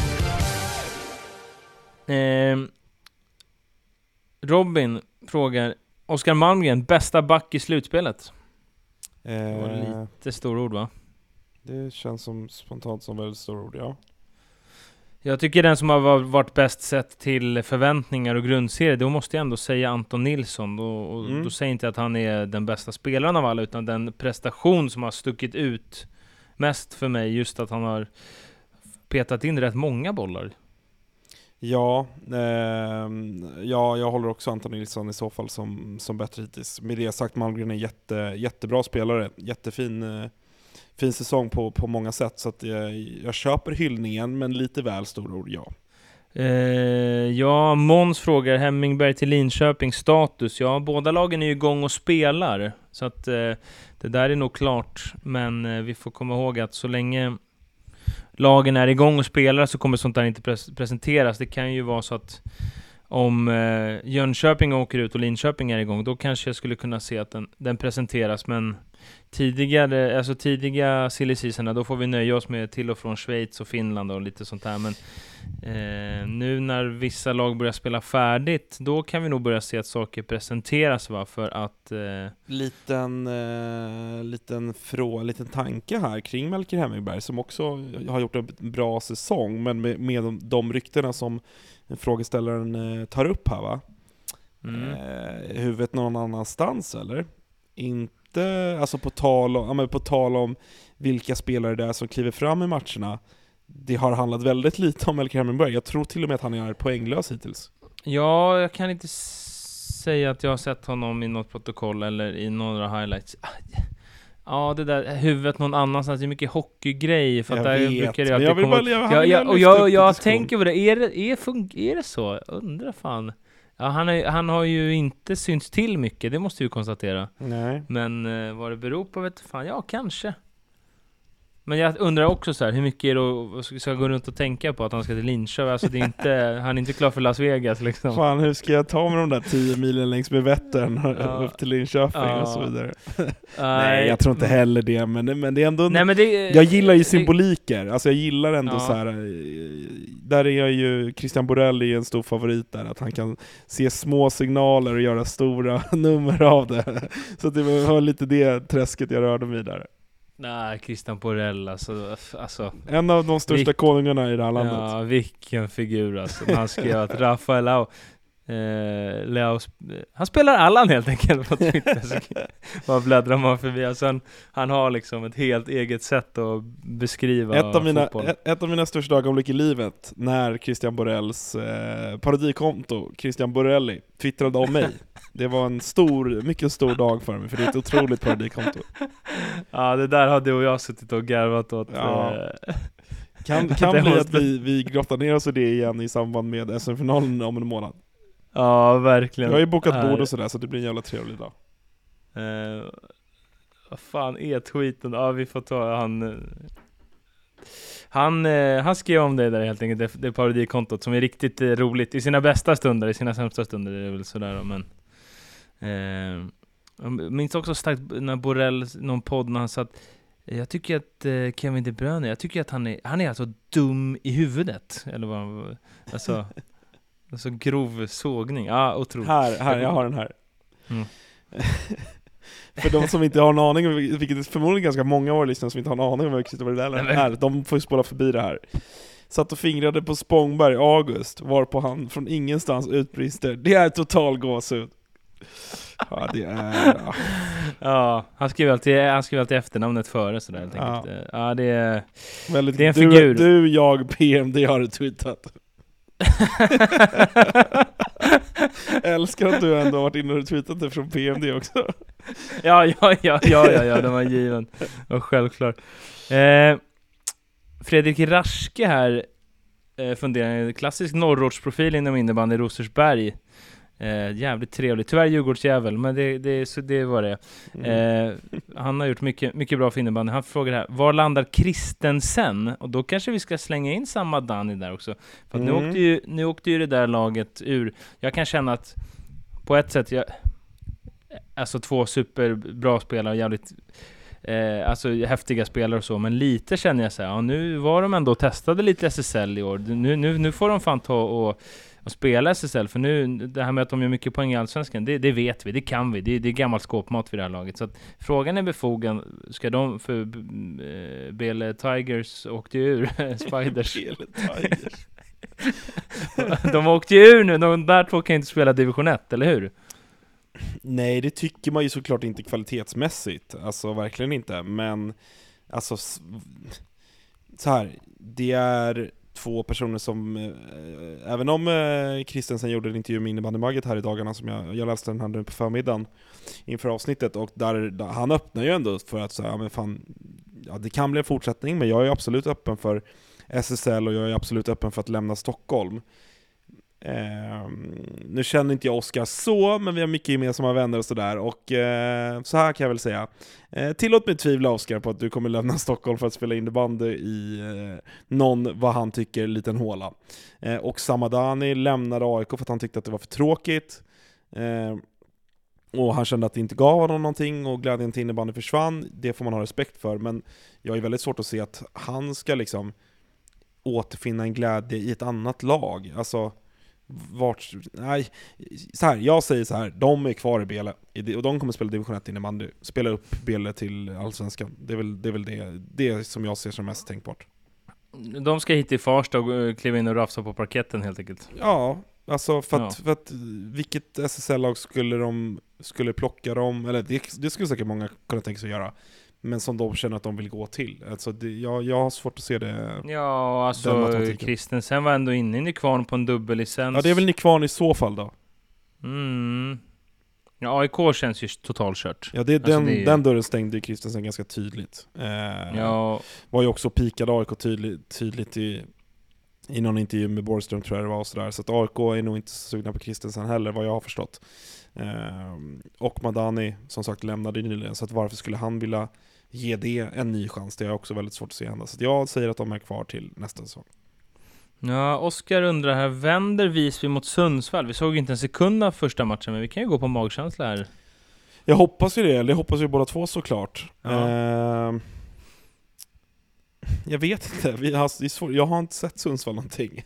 Robin frågar Oskar Malmgren, bästa back i slutspelet? Det var lite stora ord, va? Det känns som spontant som väldigt stora ord, ja. Jag tycker den som har varit bäst sett till förväntningar och grundserie, då måste jag ändå säga Anton Nilsson. Då säger inte att han är den bästa spelaren av alla, utan den prestation som har stuckit ut mest för mig, just att han har petat in rätt många bollar. Ja, jag håller också Anton Nilsson i så fall som bättre hittills. Med det sagt, Malmgren är jättebra spelare, jättefin säsong på många sätt, så att jag köper hyllningen, men lite väl stora ord, ja. Ja, Måns frågar Hemmingberg till Linköping status. Ja, båda lagen är ju igång och spelar, så att det där är nog klart, men vi får komma ihåg att så länge lagen är igång och spelar så kommer sånt där inte presenteras. Det kan ju vara så att om Jönköping åker ut och Linköping är igång, då kanske jag skulle kunna se att den presenteras, men tidiga silly seasonarna, då får vi nöja oss med till och från Schweiz och Finland och lite sånt här. Men nu när vissa lag börjar spela färdigt, då kan vi nog börja se att saker presenteras, va? För att liten tanke här kring Melker Hemmingberg, som också har gjort en bra säsong, men med de ryktena som frågeställaren tar upp här, va? Huvudet någon annanstans, eller? Inte, alltså på tal om vilka spelare det är som kliver fram i matcherna. Det har handlat väldigt lite om Melker Hemmingberg. Jag tror till och med att han är poänglös hittills. Ja, jag kan inte säga att jag har sett honom i något protokoll eller i några highlights. Ja, det där huvudet någon annanstans, det är mycket hockeygrej, för att där brukar det alltid komma. Jag tänker på det. Är det så? Undrar fan. Ja, han har ju inte synts till mycket, det måste vi konstatera. Nej. Men vad det beror på vet fan, ja, kanske. Men jag undrar också så här, hur mycket är det att ska gå runt och tänka på att han ska till Linköping? Alltså det är inte, han är inte klar för Las Vegas liksom. Fan, hur ska jag ta med de där 10 milen längs med Vättern upp till Linköping och så vidare? Nej, jag tror inte heller det, men det är ändå... Nej, men jag gillar ju symboliker, alltså jag gillar ändå så här. Där är ju Christian Borelli en stor favorit där, att han kan se små signaler och göra stora nummer av det. Så det var lite det träsket jag rörde mig där. Nej, Christian Borell alltså en av de största konungarna i det här landet. Ja, vilken figur alltså. Han skrev att Rafael Leao han spelar Allan helt enkelt på Twitter. Så bara bläddrar man förbi. Alltså han har liksom ett helt eget sätt att beskriva fotboll. Ett av mina största ögonblick i livet, när Christian Borells parodikonto Christian Borelli twittrade om mig. Det var en mycket stor dag för mig, för det är ett otroligt parodikonto. Ja, det där har du och jag suttit och garvat åt. Ja. Kan bli att vi grottar ner oss i det igen i samband med SM-finalen om en månad. Ja, verkligen. Jag har ju bokat bord och sådär, så det blir en jävla trevlig dag. Vad fan är tweeten? Ja, vi får ta han skrev om det där helt enkelt, det parodikontot som är riktigt roligt i sina bästa stunder, i sina sämsta stunder är det väl sådär, men jag minns också starkt när Borrell, någon podd, när han sa att jag tycker att Kevin De Bruyne, jag tycker att han är alltså dum i huvudet, eller vad, alltså grov sågning. Ja, otroligt. Här, jag har den här. För de som inte har en aning, vilket är förmodligen ganska många av våra lyssnare som inte har en aning om vad det är, de får ju spola förbi det här. Satt och fingrade på Spångberg August, varpå han från ingenstans utbrister: det är total gåshud. Ja, det är... Ja, han skriver alltid efternamnet före sådär helt enkelt. Ja, det är väldigt, det är en figur. Du, jag, PMD har tweetat. Älskar att du ändå har varit inne och tweetat det från PMD också. Ja, den var given. Och självklart. Fredrik Raske här funderar, en klassisk norrortsprofil inom innebandy i Rosersberg. Jävligt trevligt. Tyvärr Djurgårdsjävel, men det var det. Han har gjort mycket bra för innebandy. Han frågar här: var landar Christensen? Och då kanske vi ska slänga in samma Dani där också. För att nu åkte ju det där laget ur. Jag kan känna att på ett sätt alltså två superbra spelare, jävligt alltså häftiga spelare och så, men lite känner jag så här, nu var de ändå testade lite SSL i år. Nu får de fan ta och spela SSL, för nu, det här med att de gör mycket poäng i Allsvenskan, det vet vi, det kan vi, det är gammal skåpmat vid det här laget, så att frågan är befogad. Ska de, för Bele Tigers åkte ju ur Spiders. De åkte ju ur nu, de där två kan inte spela division 1, eller hur? Nej, det tycker man ju såklart inte kvalitetsmässigt, alltså verkligen inte, men alltså så här, det är två personer som, även om Christensen gjorde en intervju med Innebandymagget här i dagarna, som jag läste den här nu på förmiddagen inför avsnittet, och där han öppnar ju ändå för att säga, men fan, ja, det kan bli en fortsättning, men jag är absolut öppen för SSL och jag är absolut öppen för att lämna Stockholm. Nu känner inte jag Oskar så, men vi har mycket gemensamma vänner och sådär, och så här kan jag väl säga, tillåt mig tvivla, Oskar, på att du kommer lämna Stockholm för att spela innebandy i någon, vad han tycker, liten håla. Och Samadani lämnade AIK för att han tyckte att det var för tråkigt, och han kände att det inte gav honom någonting och glädjen till innebandy försvann. Det får man ha respekt för, men jag är väldigt svårt att se att han ska liksom återfinna en glädje i ett annat lag. Alltså jag säger så här, de är kvar i Bele och de kommer spela division 1 innebandy, spela upp Bele till Allsvenskan. Det är väl det som jag ser som mest tänkbart. De ska hit till Farsta och kliva in och rafsa på parketten helt enkelt. Ja, alltså för att vilket SSL-lag skulle plocka dem, eller det skulle säkert många kunna tänka sig göra, men som de känner att de vill gå till. Alltså jag har svårt att se det. Ja, alltså Christensen var ändå inne i Nykvarn på en dubbellicens. Ja, det är väl Nykvarn i så fall då. Ja, AIK känns ju totalkört. Ja, den dörren stängde ju Christensen ganska tydligt. Var ju också pikad AIK tydligt i någon intervju med Borgström, tror jag det var, och sådär. Så att AIK är nog inte så sugna på Christensen heller, vad jag har förstått. Och Madani som sagt lämnade nyligen, så att varför skulle han vilja ge det en ny chans. Det är också väldigt svårt att se hända. Så jag säger att de är kvar till nästa säsong. Ja, Oskar undrar här, vänder Visby mot Sundsvall? Vi såg inte en sekund av första matchen, men vi kan ju gå på magkänsla här. Jag hoppas ju det hoppas ju båda två såklart. Ja. Jag vet inte, jag har inte sett Sundsvall någonting.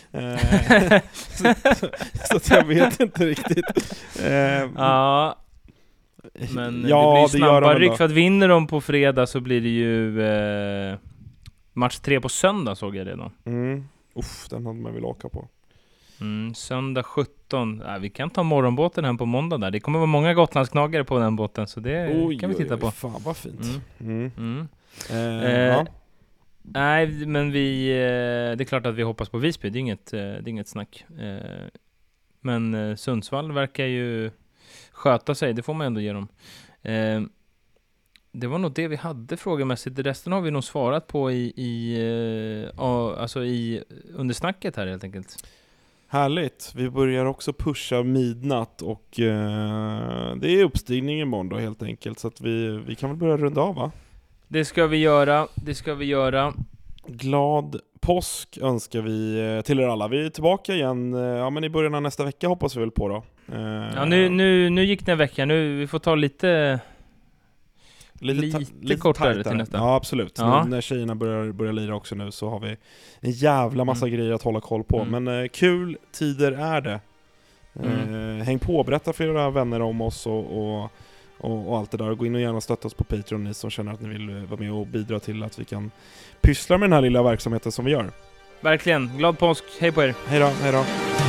så jag vet inte riktigt. Ja, men ja, det blir snabba ryck, då. för att vinner de på fredag så blir det ju match 3 på söndag, såg jag redan. Den hade man vill åka på. Söndag 17. Vi kan ta morgonbåten här på måndag där. Det kommer vara många Gotlandsknagare på den båten, så det kan vi titta på. Fan vad fint. Ja. Nej, men det är klart att vi hoppas på Visby. Det är inget snack. Men Sundsvall verkar ju sköta sig. Det får man ändå ge dem. Det var nog det vi hade frågemässigt. Resten har vi nog svarat på under snacket här helt enkelt. Härligt. Vi börjar också pusha midnatt och det är uppstigning imorgon då helt enkelt. Så att vi kan väl börja runda av, va? Det ska vi göra. Glad påsk önskar vi till er alla. Vi är tillbaka igen men i början av nästa vecka hoppas vi väl på då. Ja, nu gick det en vecka. Nu vi får ta lite kortare till nästa. Ja, absolut. Ja. När tjejerna börjar lira också nu så har vi en jävla massa grejer att hålla koll på. Men kul tider är det. Häng på, berätta för era vänner om oss och allt det där. Gå in och gärna stötta oss på Patreon, ni som känner att ni vill vara med och bidra till att vi kan pyssla med den här lilla verksamheten som vi gör. Verkligen. Glad påsk. Hej på er. Hej då.